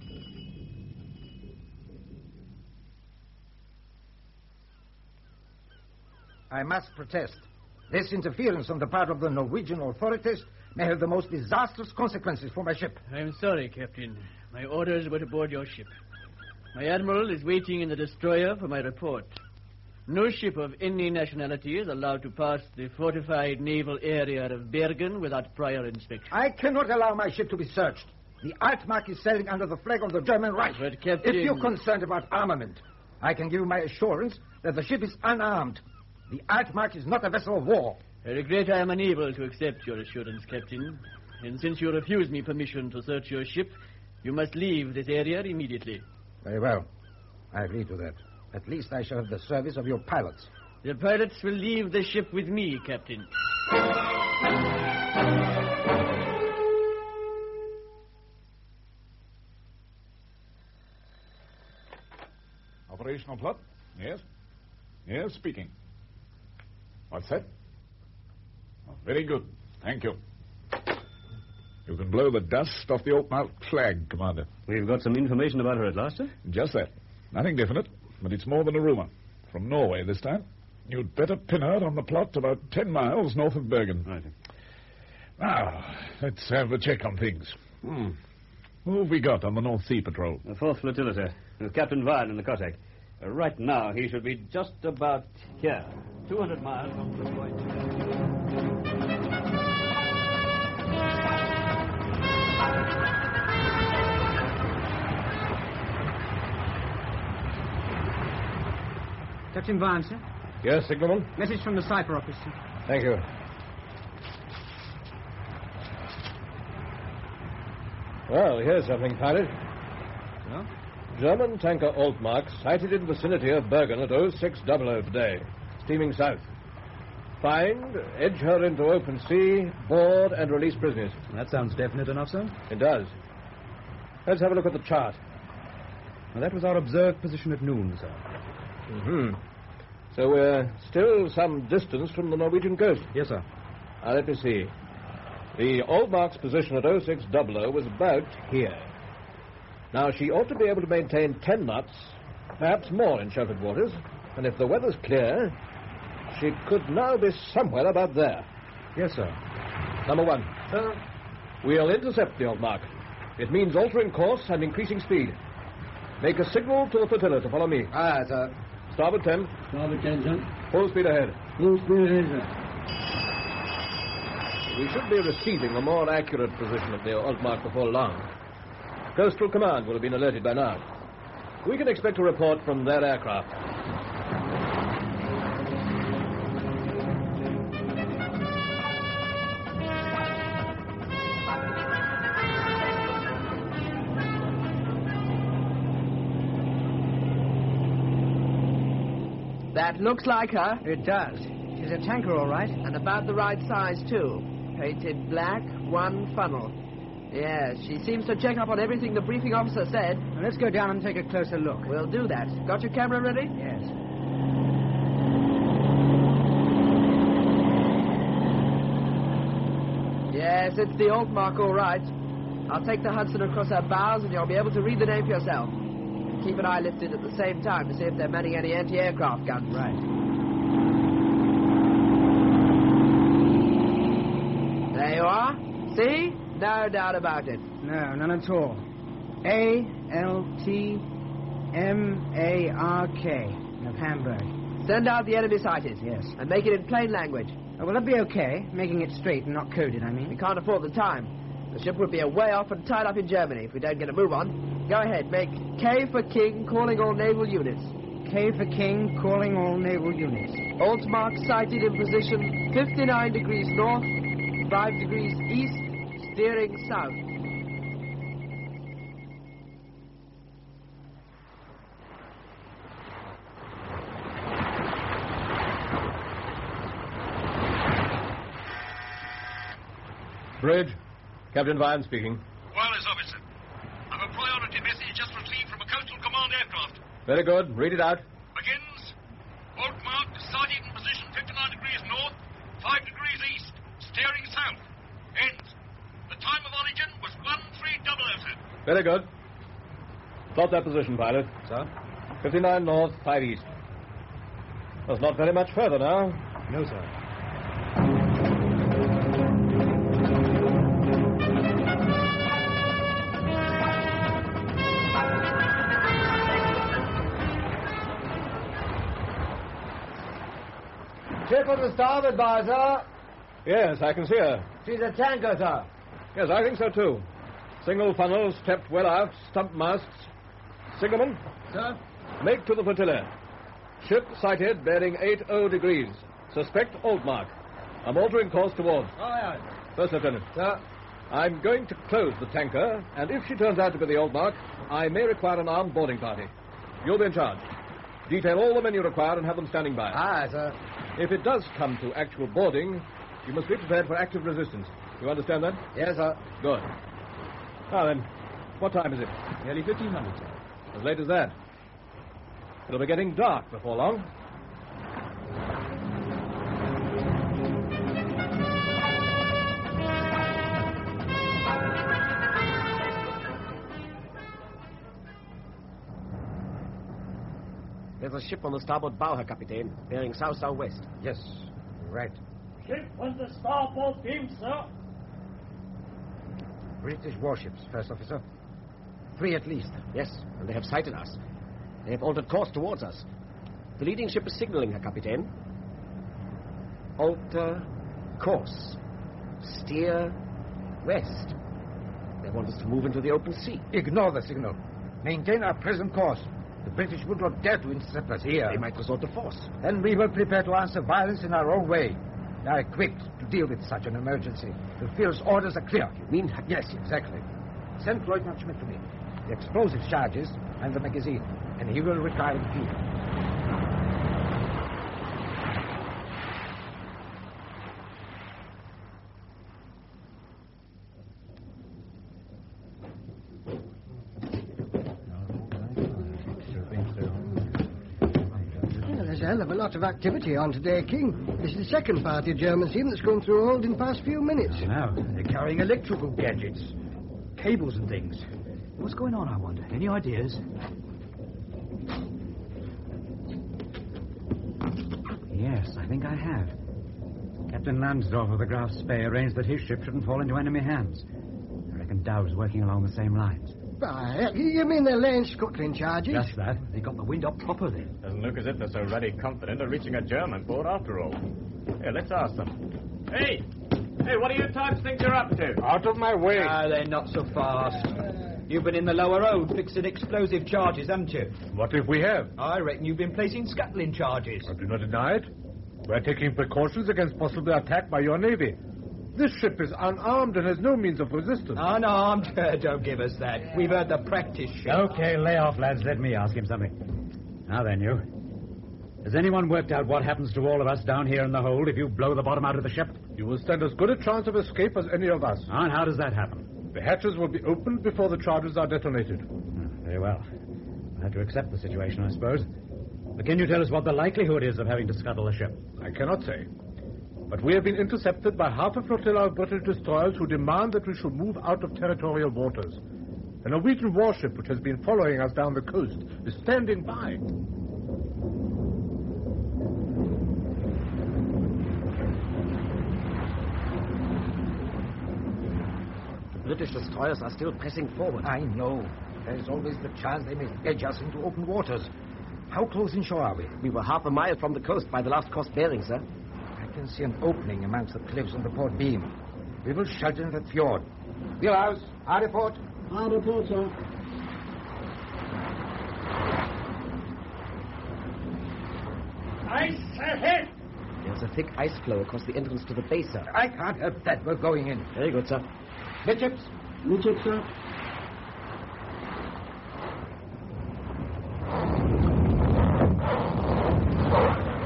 I must protest. This interference on the part of the Norwegian authorities may have the most disastrous consequences for my ship. I'm sorry, Captain. My orders were to board your ship. My admiral is waiting in the destroyer for my report. No ship of any nationality is allowed to pass the fortified naval area of Bergen without prior inspection. I cannot allow my ship to be searched. The Altmark is sailing under the flag of the German Reich. But, Captain... If you're concerned about armament, I can give you my assurance that the ship is unarmed. The Altmark is not a vessel of war. I regret I am unable to accept your assurance, Captain. And since you refuse me permission to search your ship, you must leave this area immediately. Very well. I agree to that. At least I shall have the service of your pilots. The pilots will leave the ship with me, Captain. Operational plot? Yes? Yes, speaking. What's that? Oh, very good. Thank you. You can blow the dust off the Altmark flag, Commander. We've got some information about her at last, sir? Just that. Nothing definite, but it's more than a rumor. From Norway this time. You'd better pin her on the plot about 10 miles north of Bergen. Right. Now, let's have a check on things. Who have we got on the North Sea Patrol? The 4th Flotilla, sir. With Captain Vine in the Cossack. Right now, he should be just about here. 200 miles from the point. Captain Vine, sir. Yes, signalman? Message from the cipher office, sir. Thank you. Well, here's something, pilot. Yeah? German tanker Altmark sighted in vicinity of Bergen at 0600 today, steaming south. Find, edge her into open sea, board, and release prisoners. That sounds definite enough, sir. It does. Let's have a look at the chart. Now, that was our observed position at noon, sir. Mm-hmm. So we're still some distance from the Norwegian coast. Yes, sir. Now, let me see. The Altmark's position at 0600 was about here. Now, she ought to be able to maintain 10 knots, perhaps more in sheltered waters, and if the weather's clear, she could now be somewhere about there. Yes, sir. Number one. Sir? We'll intercept the Altmark. It means altering course and increasing speed. Make a signal to the flotilla to follow me. Aye, sir. Starboard 10. Starboard 10, sir. Full speed ahead. Full speed ahead, sir. We should be receiving a more accurate position of the Altmark before long. Coastal Command will have been alerted by now. We can expect a report from their aircraft. That looks like her. It does. She's a tanker, all right. And about the right size, too. Painted black, one funnel. Yes, she seems to check up on everything the briefing officer said. Well, let's go down and take a closer look. We'll do that. Got your camera ready? Yes. Yes, it's the Altmark, all right. I'll take the Hudson across her bows, and you'll be able to read the name for yourself. Keep an eye lifted at the same time to see if they're manning any anti-aircraft guns. Right. There you are. See? No doubt about it. No, none at all. A-L-T-M-A-R-K of Hamburg. Send out the enemy sighted. Yes. And make it in plain language. Oh, well, that'd be okay. Making it straight and not coded, I mean. We can't afford the time. The ship would be away off and tied up in Germany if we don't get a move on. Go ahead. Make K for King, calling all naval units. K for King, calling all naval units. Altmark sighted in position 59 degrees north, 5 degrees east, steering south. Bridge. Captain Vine speaking. Wireless officer. I've a priority message just received from a coastal command aircraft. Very good. Read it out. Begins. Altmark sighted in position 59 degrees north, 5 degrees east, steering south. Ends. The time of origin was 1300. Very good. Plot that position, pilot. Sir? 59 north, 5 east. That's not very much further now. No, sir. Ship on the starboard bar, sir. Yes, I can see her. She's a tanker, sir. Yes, I think so, too. Single funnel, stepped well out, stump masts. Signalman? Sir? Make to the flotilla. Ship sighted, bearing 80 degrees. Suspect Altmark. I'm altering course towards. Aye, First Lieutenant. Sir? I'm going to close the tanker, and if she turns out to be the Altmark, I may require an armed boarding party. You'll be in charge. Detail all the men you require and have them standing by. Aye, sir. If it does come to actual boarding, you must be prepared for active resistance. You understand that? Yes, sir. Good. Now then, what time is it? Nearly 1500, sir. As late as that. It'll be getting dark before long. There's a ship on the starboard bow, Herr Kapitän, bearing south-southwest. Yes, right. Ship on the starboard beam, sir. British warships, First Officer. 3 at least. Yes, and they have sighted us. They have altered course towards us. The leading ship is signaling, Herr Kapitän. Alter course. Steer west. They want us to move into the open sea. Ignore the signal. Maintain our present course. The British would not dare to intercept us here. They might resort to force. Then we will prepare to answer violence in our own way. We are equipped to deal with such an emergency. The field's orders are clear. You mean? Yes, exactly. Send Lieutenant Schmidt to me. The explosive charges and the magazine, and he will retire the field. There's a hell of a lot of activity on today, King. This is the second party of German team that's gone through hold in the past few minutes. Now, they're carrying electrical gadgets, cables and things. What's going on, I wonder? Any ideas? Yes, I think I have. Captain Lansdorff of the Graf Spee arranged that his ship shouldn't fall into enemy hands. I reckon Dow's working along the same lines. Right, you mean they're laying scuttling charges? Just that. They got the wind up proper then. Doesn't look as if they're so ruddy confident of reaching a German port after all. Here, let's ask them. Hey! Hey, what do you types think you're up to? Out of my way. Ah, they're not so fast. You've been in the lower road fixing explosive charges, haven't you? What if we have? I reckon you've been placing scuttling charges. I do not deny it. We're taking precautions against possible attack by your navy. This ship is unarmed and has no means of resistance. Unarmed? Don't give us that. We've heard the practice ship. Okay, lay off, lads. Let me ask him something. Now then, you. Has anyone worked out what happens to all of us down here in the hold if you blow the bottom out of the ship? You will stand as good a chance of escape as any of us. And how does that happen? The hatches will be opened before the charges are detonated. Very well. I have to accept the situation, I suppose. But can you tell us what the likelihood is of having to scuttle a ship? I cannot say. But we have been intercepted by half a flotilla of British destroyers who demand that we should move out of territorial waters. A Norwegian warship which has been following us down the coast is standing by. The British destroyers are still pressing forward. I know. There is always the chance they may edge us into open waters. How close inshore are we? We were half a mile from the coast by the last course bearing, sir. I can see an opening amongst the cliffs on the port beam. We will shelter in the fjord. Wheelhouse, our report. Our report, sir. Ice ahead! There's a thick ice floe across the entrance to the bay, sir. I can't help that. We're going in. Very good, sir. Midships. Midships, sir.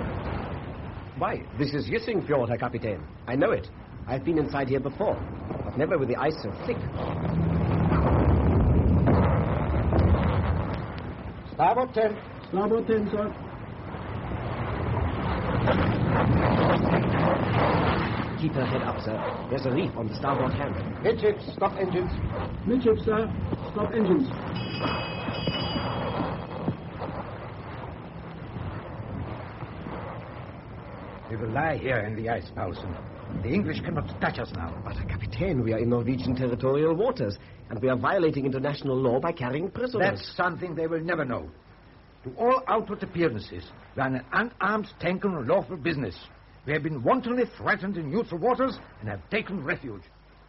Why, this is Yüssing Fjord, Herr Kapitän. I know it. I've been inside here before. A but never with the ice so thick. Starboard 10. Starboard 10, sir. Keep her head up, sir. There's a reef on the starboard hand. Midships, stop engines. Midships, sir. Stop engines. We will lie here in the ice, Paulson. The English cannot touch us now. But, Captain, we are in Norwegian territorial waters, and we are violating international law by carrying prisoners. That's something they will never know. To all outward appearances, we are an unarmed tanker on lawful business. We have been wantonly threatened in neutral waters and have taken refuge.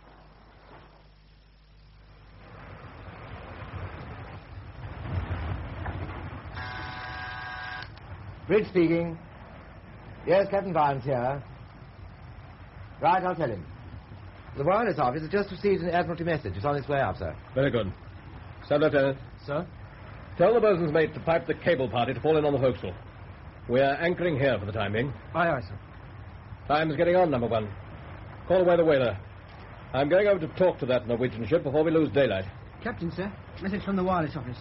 Bridge speaking. Yes, Captain Barnes here. Right, I'll tell him. The wireless office has just received an Admiralty message. It's on its way up, sir. Very good. Sub-Lieutenant. Sir? Tell the bosun's mate to pipe the cable party to fall in on the forecastle. We're anchoring here for the time being. Aye, aye, sir. Time's getting on, number one. Call away the whaler. I'm going over to talk to that Norwegian ship before we lose daylight. Captain, sir. Message from the wireless office.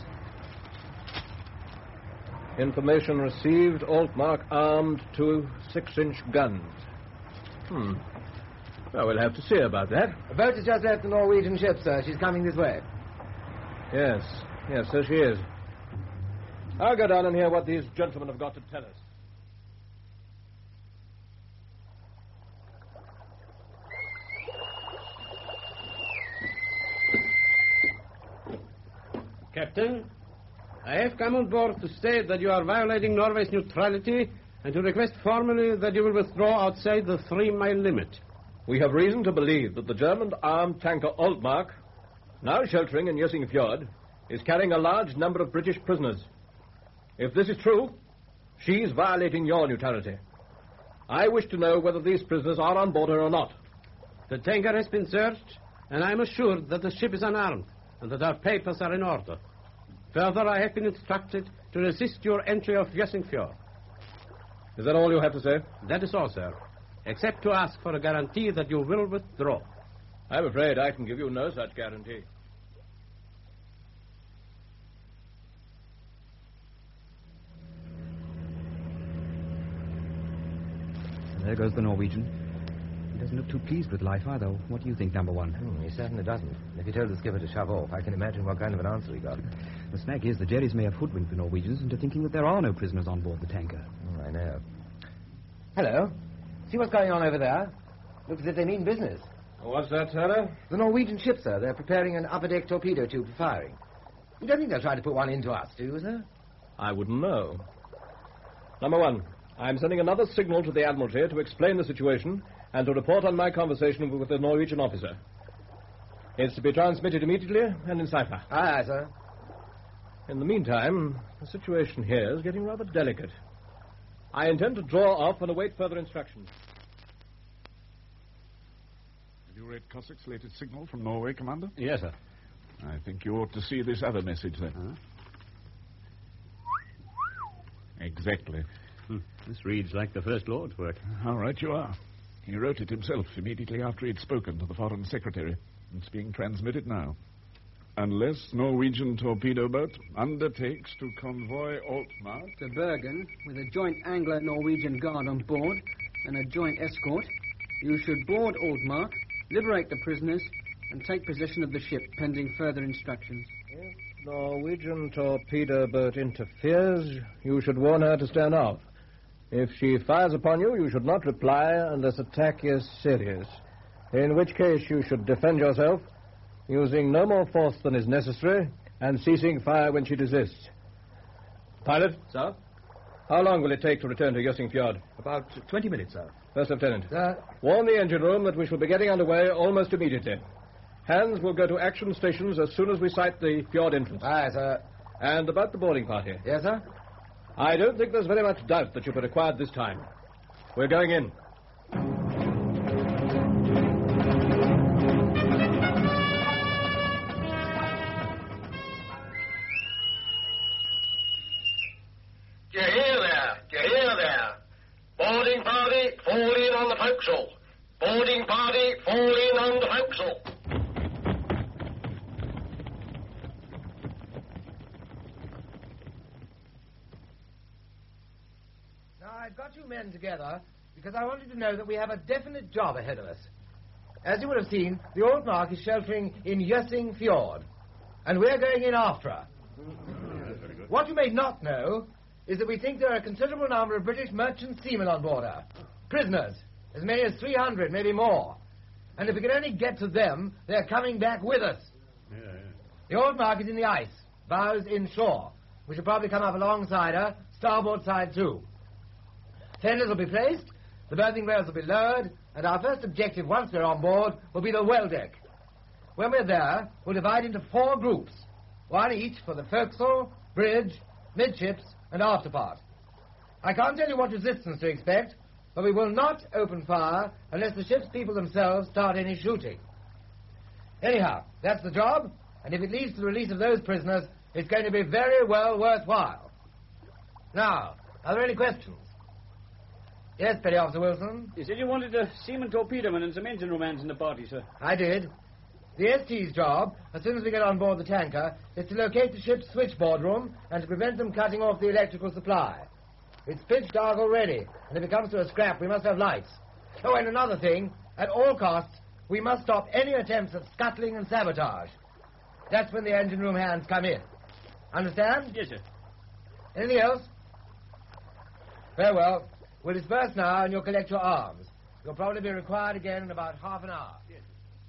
Information received. Altmark armed to 6-inch guns. Well, we'll have to see about that. A boat has just left the Norwegian ship, sir. She's coming this way. Yes, so she is. I'll go down and hear what these gentlemen have got to tell us. Captain, I have come on board to state that you are violating Norway's neutrality and to request formally that you will withdraw outside the 3-mile limit. We have reason to believe that the German armed tanker Altmark, now sheltering in Jøsing Fjord, is carrying a large number of British prisoners. If this is true, she is violating your neutrality. I wish to know whether these prisoners are on board her or not. The tanker has been searched, and I am assured that the ship is unarmed and that our papers are in order. Further, I have been instructed to resist your entry of Jøsing Fjord. Is that all you have to say? That is all, sir, except to ask for a guarantee that you will withdraw. I'm afraid I can give you no such guarantee. There goes the Norwegian. He doesn't look too pleased with life either. What do you think, number one? He certainly doesn't. If he told the skipper to shove off, I can imagine what kind of an answer he got. The snag is the Jerrys may have hoodwinked the Norwegians into thinking that there are no prisoners on board the tanker. I know. Hello. See what's going on over there? Looks as if they mean business. What's that, sir? The Norwegian ship, sir. They're preparing an upper-deck torpedo tube for firing. You don't think they'll try to put one into us, do you, sir? I wouldn't know. Number one, I'm sending another signal to the Admiralty to explain the situation and to report on my conversation with the Norwegian officer. It's to be transmitted immediately and in cipher. Aye, sir. In the meantime, the situation here is getting rather delicate. I intend to draw off and await further instructions. Have you read Cossack's latest signal from Norway, Commander? Yes, sir. I think you ought to see this other message, then. Huh? Exactly. This reads like the First Lord's work. All right, you are. He wrote it himself immediately after he'd spoken to the Foreign Secretary. It's being transmitted now. Unless Norwegian torpedo boat undertakes to convoy Altmark to Bergen with a joint Anglo-Norwegian guard on board and a joint escort, you should board Altmark, liberate the prisoners, and take possession of the ship pending further instructions. If Norwegian torpedo boat interferes, you should warn her to stand off. If she fires upon you, you should not reply unless attack is serious, in which case you should defend yourself, using no more force than is necessary, and ceasing fire when she desists. Pilot? Sir? How long will it take to return to Jøsing Fjord? About 20 minutes, sir. First Lieutenant. Sir? Warn the engine room that we shall be getting underway almost immediately. Hands will go to action stations as soon as we sight the fjord entrance. Aye, sir. And about the boarding party. Yes, sir? I don't think there's very much doubt that you were required this time. We're going in. Do you hear there? Do you hear there? Boarding party, fall in on the forecastle. Boarding party, fall in on the forecastle. I've got you men together because I wanted to know that we have a definite job ahead of us. As you would have seen, the Altmark is sheltering in Jössing Fjord, and we're going in after her. What you may not know is that we think there are a considerable number of British merchant seamen on board her. Prisoners, as many as 300, maybe more. And if we can only get to them, they're coming back with us. The Altmark is in the ice, bows inshore. We shall probably come up alongside her, starboard side too. Fenders will be placed, the berthing rails will be lowered, and our first objective, once we're on board, will be the well deck. When we're there, we'll divide into 4 groups, one each for the forecastle, bridge, midships, and afterpart. I can't tell you what resistance to expect, but we will not open fire unless the ship's people themselves start any shooting. Anyhow, that's the job, and if it leads to the release of those prisoners, it's going to be very well worthwhile. Now, are there any questions? Yes, Petty Officer Wilson? You said you wanted a seaman torpedoman and some engine room hands in the party, sir. I did. The ST's job, as soon as we get on board the tanker, is to locate the ship's switchboard room and to prevent them cutting off the electrical supply. It's pitch dark already, and if it comes to a scrap, we must have lights. Oh, and another thing, at all costs, we must stop any attempts at scuttling and sabotage. That's when the engine room hands come in. Understand? Yes, sir. Anything else? Very well. We'll disperse now and you'll collect your arms. You'll probably be required again in about half an hour. Yes.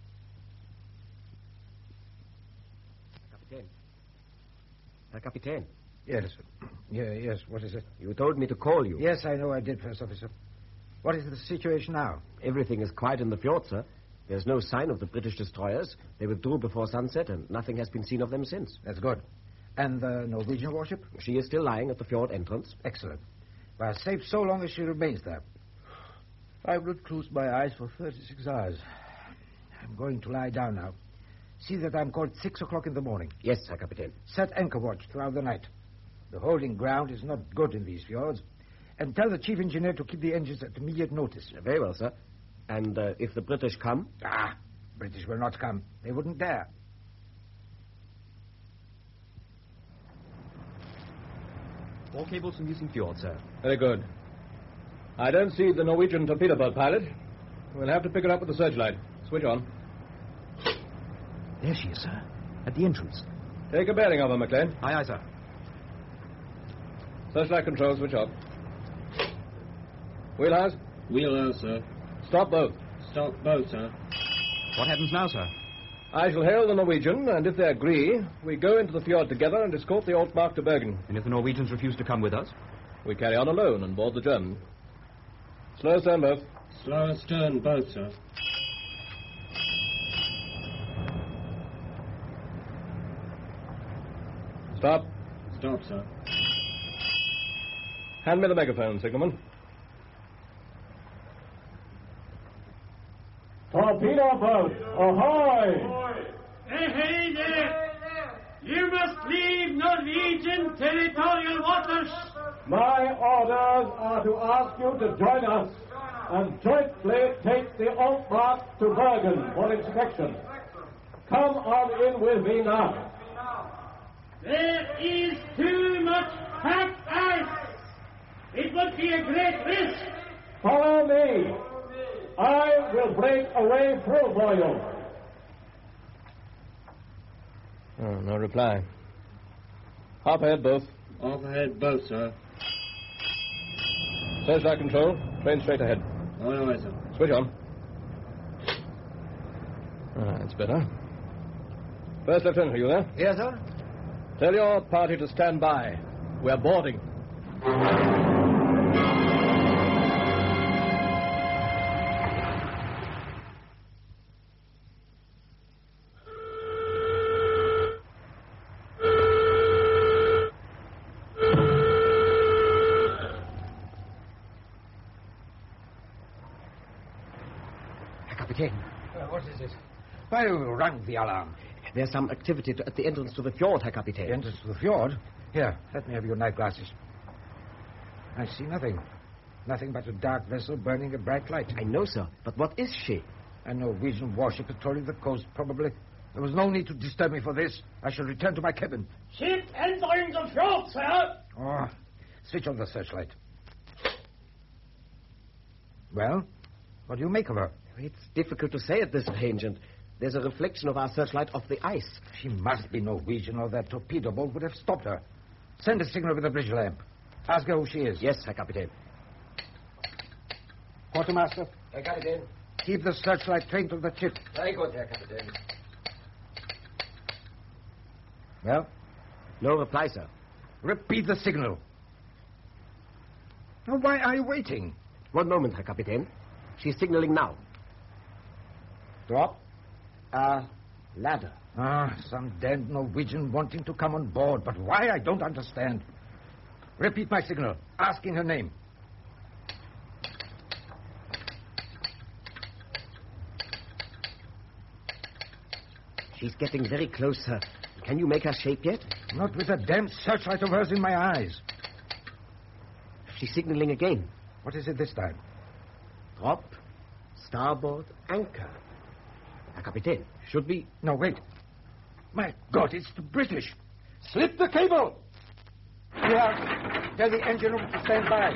Captain. Herr Captain. Yes. Yes, what is it? You told me to call you. Yes, I know I did, First Officer. What is the situation now? Everything is quiet in the fjord, sir. There's no sign of the British destroyers. They withdrew before sunset, and nothing has been seen of them since. That's good. And the Norwegian warship? She is still lying at the fjord entrance. Excellent. Well, safe so long as she remains there. I've not closed my eyes for 36 hours. I'm going to lie down now. See that I'm called 6 o'clock in the morning. Yes, Herr Captain. Set anchor watch throughout the night. The holding ground is not good in these fjords. And tell the chief engineer to keep the engines at immediate notice. Very well, sir. And if the British come? British will not come. They wouldn't dare. All cables from Jössing Fjord, sir. Very good. I don't see the Norwegian torpedo boat pilot. We'll have to pick her up with the searchlight. Switch on. There she is, sir. At the entrance. Take a bearing of her, McLean. Aye, aye, sir. Searchlight control, switch off. Wheelhouse? Wheelhouse, sir. Stop both. Stop both, sir. What happens now, sir? I shall hail the Norwegian, and if they agree, we go into the fjord together and escort the Altmark to Bergen. And if the Norwegians refuse to come with us? We carry on alone and board the German. Slow stern both. Slow astern both, sir. Stop. Stop, sir. Hand me the megaphone, signalman. Torpedo boat, ahoy! Hey there! You must leave Norwegian territorial waters. My orders are to ask you to join us and jointly take the Altmark to Bergen for inspection. Come on in with me now. There is too much packed ice. It would be a great risk. Follow me. I will break a way through for you. Oh, no reply. Half ahead, both. Off ahead both, sir. Searchlight control. Train straight ahead. Aye, aye, sir. Switch on. That's better. First Lieutenant, are you there? Yes, sir. Tell your party to stand by. We're boarding. What is it? Why you rang the alarm? There's some activity at the entrance to the fjord, Herr Captain. The entrance to the fjord? Here, let me have your night glasses. I see nothing. Nothing but a dark vessel burning a bright light. I know, sir, but what is she? A Norwegian warship patrolling the coast, probably. There was no need to disturb me for this. I shall return to my cabin. Ship entering the fjord, sir. Oh, switch on the searchlight. Well, what do you make of her? It's difficult to say at this range, and there's a reflection of our searchlight off the ice. She must be Norwegian, or that torpedo boat would have stopped her. Send a signal with a bridge lamp. Ask her who she is. Yes, Herr Kapitän. Quartermaster. Herr Kapitän. Keep the searchlight trained to the ship. Very good, Herr Kapitän. Well? No reply, sir. Repeat the signal. Now, why are you waiting? One moment, Herr Kapitän. She's signaling now. Drop? Ladder. Ah, some damned Norwegian wanting to come on board, but why, I don't understand. Repeat my signal, asking her name. She's getting very close, sir. Can you make her shape yet? Not with that damn searchlight of hers in my eyes. She's signaling again. What is it this time? Drop, starboard, anchor. Herr Kapitän, should we... No, wait. My God, it's the British. Slip the cable! Yeah, tell the engine room to stand by.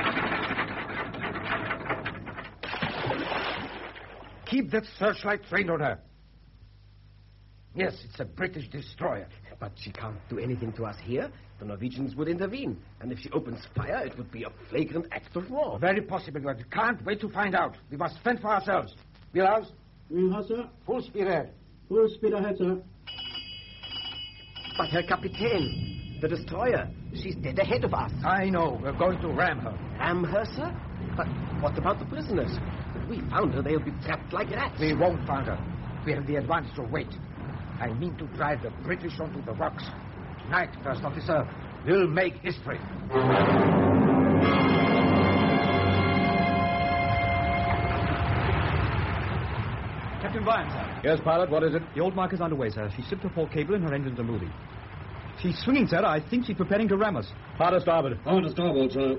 Keep that searchlight trained on her. Yes, it's a British destroyer. But she can't do anything to us here. The Norwegians would intervene. And if she opens fire, it would be a flagrant act of war. Very possible, but we can't wait to find out. We must fend for ourselves. Wheelhouse? Wheelhouse, sir. Full speed ahead. Full speed ahead, sir. But, Herr Kapitän, the destroyer, she's dead ahead of us. I know. We're going to ram her. Ram her, sir? But what about the prisoners? If we found her, they'll be trapped like rats. We won't find her. We have the advantage to wait. I mean to drive the British onto the rocks. Tonight, first officer, we'll make history. Captain Ryan, sir. Yes, pilot, what is it? The Old Mark is underway, sir. She's slipped her port cable and her engines are moving. She's swinging, sir. I think she's preparing to ram us. Hard to starboard. Hard to starboard, sir.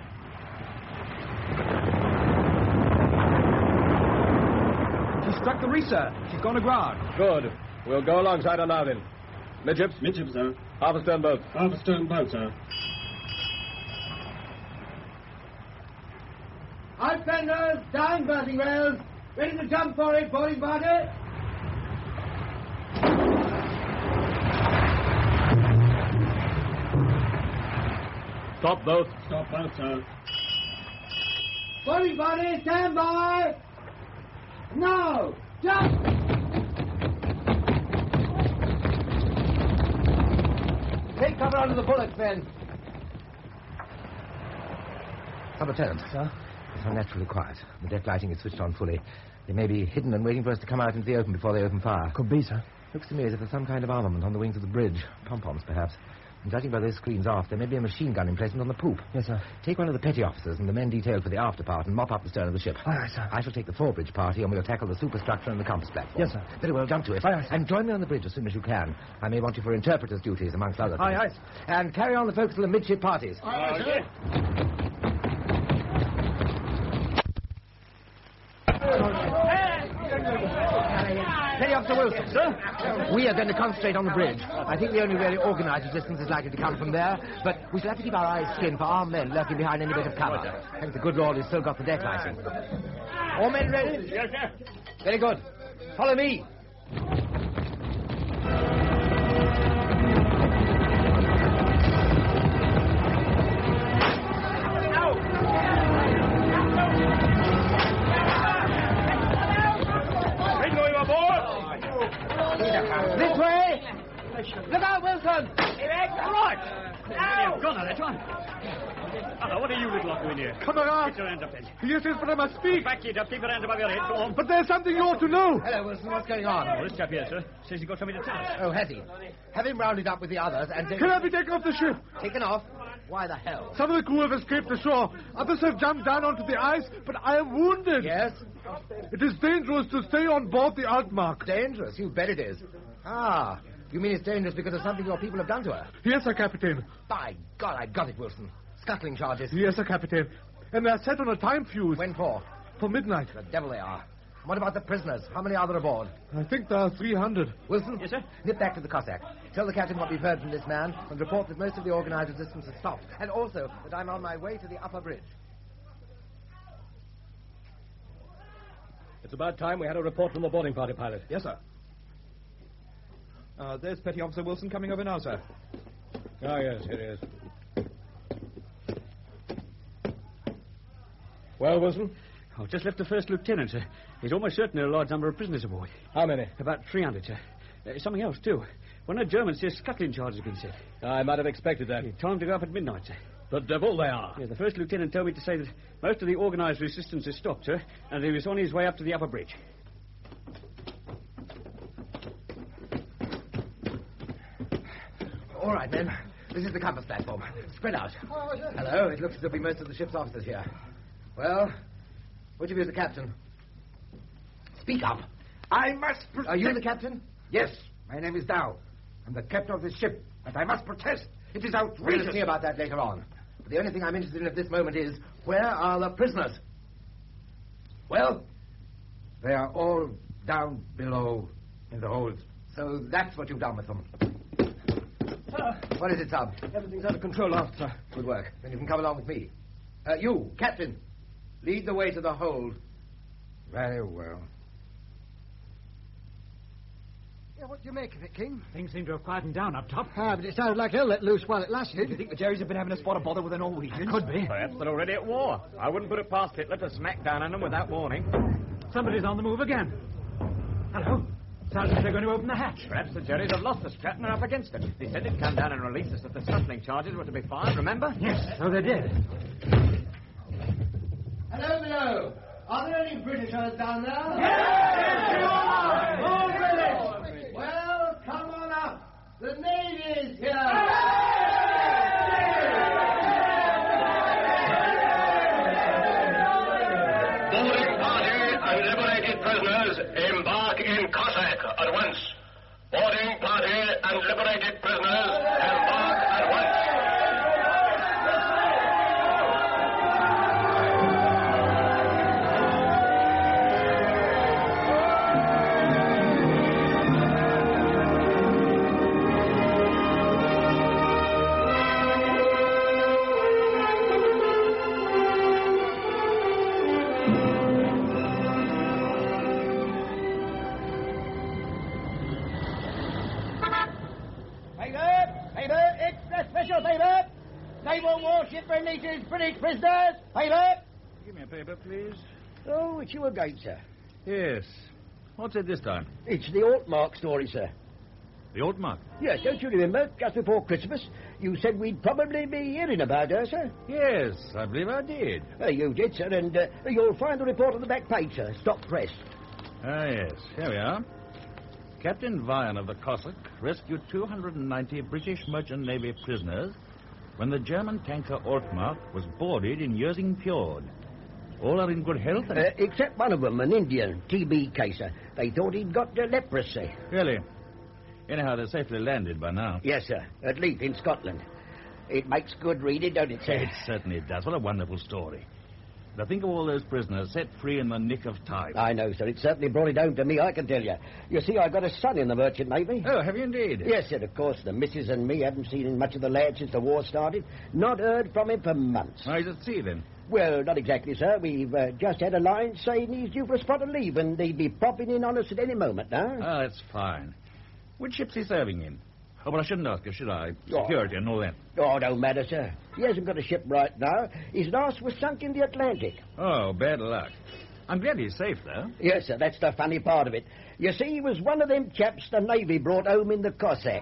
She struck the reef, sir. She's gone aground. Good. We'll go alongside her now, then. Midships? Midships, sir. Half a stern boat. Half a stern boat, sir. Out fenders, down berthing rails. Ready to jump for it, boarding party. Stop boat. Stop boat, sir. Boarding party, stand by. Now, jump. Take cover under the bullets, men. Lieutenant. Sir? It's unnaturally quiet. The deck lighting is switched on fully. They may be hidden and waiting for us to come out into the open before they open fire. Could be, sir. Looks to me as if there's some kind of armament on the wings of the bridge. Pom-poms, perhaps. And judging by those screens off, there may be a machine gun emplacement on the poop. Yes, sir. Take one of the petty officers and the men detailed for the after part and mop up the stern of the ship. Aye, aye, sir. I shall take the forebridge party and we'll tackle the superstructure and the compass platform. Yes, sir. Very well, jump to it. Aye, aye, sir. And join me on the bridge as soon as you can. I may want you for interpreter's duties, amongst other things. Aye, aye, sir. And carry on the forecastle and midship parties. Aye, sir. Petty Officer Wilson. Sir? We are going to concentrate on the bridge. I think the only really organized resistance is likely to come from there, but we shall have to keep our eyes skinned for armed men lurking behind any bit of cover. Thank the good Lord he's still got the deck lighting. All men ready? Yes, sir. Very good. Follow me. This way! Look out, Wilson! Right! You've gone on it, one. Hello, what are you little lot doing here? Come on. Get your hands up, then. Yes, yes, but I must speak. Back it up, keep your hands above your head, go on. But there's something you ought to know. Hello, Wilson, what's going on? Oh, this chap here, sir, says he's got something to tell us. Oh, has he? Have him rounded up with the others and... Can I be taken off the ship? Taken off? Why the hell? Some of the crew have escaped ashore. Others have jumped down onto the ice, but I am wounded. Yes? It is dangerous to stay on board the Altmark. Dangerous? You bet it is. Ah, you mean it's dangerous because of something your people have done to her? Yes, sir, Captain. By God, I got it, Wilson. Scuttling charges. Yes, sir, Captain. And they're set on a time fuse. When for? For midnight. The devil they are. What about the prisoners? How many are there aboard? I think there are 300. Wilson? Yes, sir? Nip back to the Cossack. Tell the captain what we've heard from this man and report that most of the organized resistance has stopped. And also that I'm on my way to the upper bridge. It's about time we had a report from the boarding party pilot. Yes, sir. There's Petty Officer Wilson coming over now, sir. Ah, yes, here he is. Well, Wilson? Oh, just left the first lieutenant, sir. He's almost certain there are a large number of prisoners aboard. How many? About 300, sir. Something else, too. One of the Germans says scuttling charges have been set. I might have expected that. He told him to go up at midnight, sir. The devil they are. Yeah, the first lieutenant told me to say that most of the organised resistance has stopped, sir, and he was on his way up to the upper bridge. All right, men. This is the compass platform. Spread out. Hello. It looks as though be most of the ship's officers here. Well, which of you is the captain? Speak up. I must protest. Are you the captain? Yes. My name is Dow. I'm the captain of this ship, and I must protest. It is outrageous. We'll see about that later on. But the only thing I'm interested in at this moment is, where are the prisoners? Well, they are all down below in the holds. So that's what you've done with them. What is it, Sub? Everything's under control, officer. Good work. Then you can come along with me. You, Captain, lead the way to the hold. Very well. Yeah, what do you make of it, King? Things seem to have quietened down up top. But it sounded like hell let loose while it lasted. Do you think the Jerrys have been having a spot of bother with the Norwegians? Could be. Perhaps they're already at war. I wouldn't put it past Hitler to smack down on them without warning. Somebody's on the move again. Hello? Sounds like they're going to open the hatch. Perhaps the Jerrys have lost the strap and are up against it. They said they'd come down and release us if the scuttling charges were to be fired, remember? Yes, so they did. Hello below. Are there any Britishers down there? Yes! Oh, British! Well, come on up. The Navy is here. Boarding party and liberated prisoners embark in Cossack at once. Boarding party and liberated prisoners embark at once. Naval warship releases British prisoners. Paper. Give me a paper, please. Oh, it's you again, sir. Yes. What's it this time? It's the Altmark story, sir. The Altmark? Yes, don't you remember, just before Christmas, you said we'd probably be hearing about her, sir? Yes, I believe I did. You did, sir, and you'll find the report on the back page, sir. Stop press. Ah, yes. Here we are. Captain Vian of the Cossack rescued 290 British Merchant Navy prisoners when the German tanker Altmark was boarded in Yersing Fjord. All are in good health? Except one of them, an Indian, TB caser. They thought he'd got leprosy. Really? Anyhow, they're safely landed by now. Yes, sir. At least in Scotland. It makes good reading, don't it, sir? It certainly does. What a wonderful story. Now, think of all those prisoners set free in the nick of time. I know, sir. It certainly brought it home to me, I can tell you. You see, I've got a son in the Merchant Navy. Oh, have you indeed? Yes, sir. Of course, the missus and me haven't seen much of the lad since the war started. Not heard from him for months. Oh, he's at sea, then? Well, not exactly, sir. We've just had a line saying he's due for a spot of leave, and they'd be popping in on us at any moment now. Oh, that's fine. Which ship's he serving in? Oh, well, I shouldn't ask you, should I? Security and all that. Oh, don't matter, sir. He hasn't got a ship right now. His last was sunk in the Atlantic. Oh, bad luck. I'm glad he's safe, though. Yes, sir. That's the funny part of it. You see, he was one of them chaps the Navy brought home in the Cossack.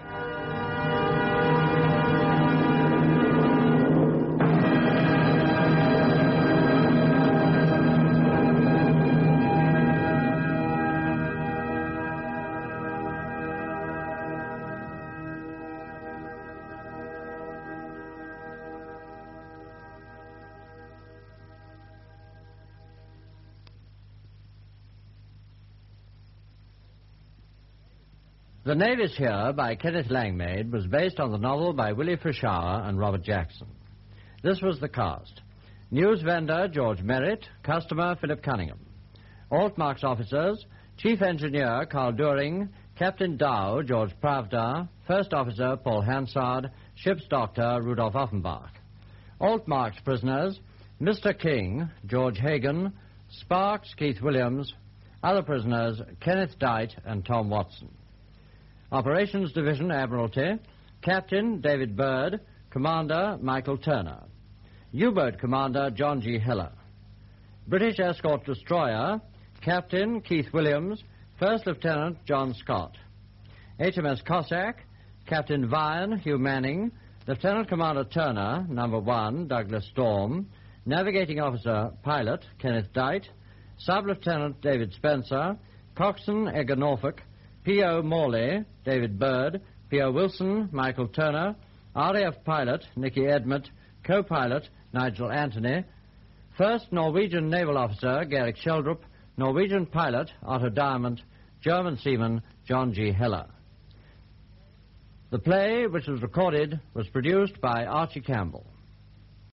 The Knave is Here by Kenneth Langmaid was based on the novel by Willie Frischauer and Robert Jackson. This was the cast. News vendor George Merritt, customer Philip Cunningham. Altmark's officers, Chief Engineer Carl During, Captain Dow George Pravda, First Officer Paul Hansard, Ship's Doctor Rudolf Offenbach. Altmark's prisoners, Mr. King, George Hagan, Sparks Keith Williams, Other prisoners, Kenneth Dyte and Tom Watson. Operations Division, Admiralty, Captain David Bird, Commander Michael Turner. U-boat Commander John G. Heller. British Escort Destroyer, Captain Keith Williams, First Lieutenant John Scott. HMS Cossack, Captain Vian Hugh Manning, Lieutenant Commander Turner, Number 1, Douglas Storm, Navigating Officer Pilot Kenneth Dyte, Sub-Lieutenant David Spencer, Coxswain Edgar Norfolk, P.O. Morley David Bird, P.O. Wilson Michael Turner, RAF Pilot Nicky Edmund, Co-Pilot Nigel Anthony, First Norwegian Naval Officer Garrick Sheldrup, Norwegian Pilot Otto Diamond, German Seaman John G. Heller. The play, which was recorded, was produced by Archie Campbell.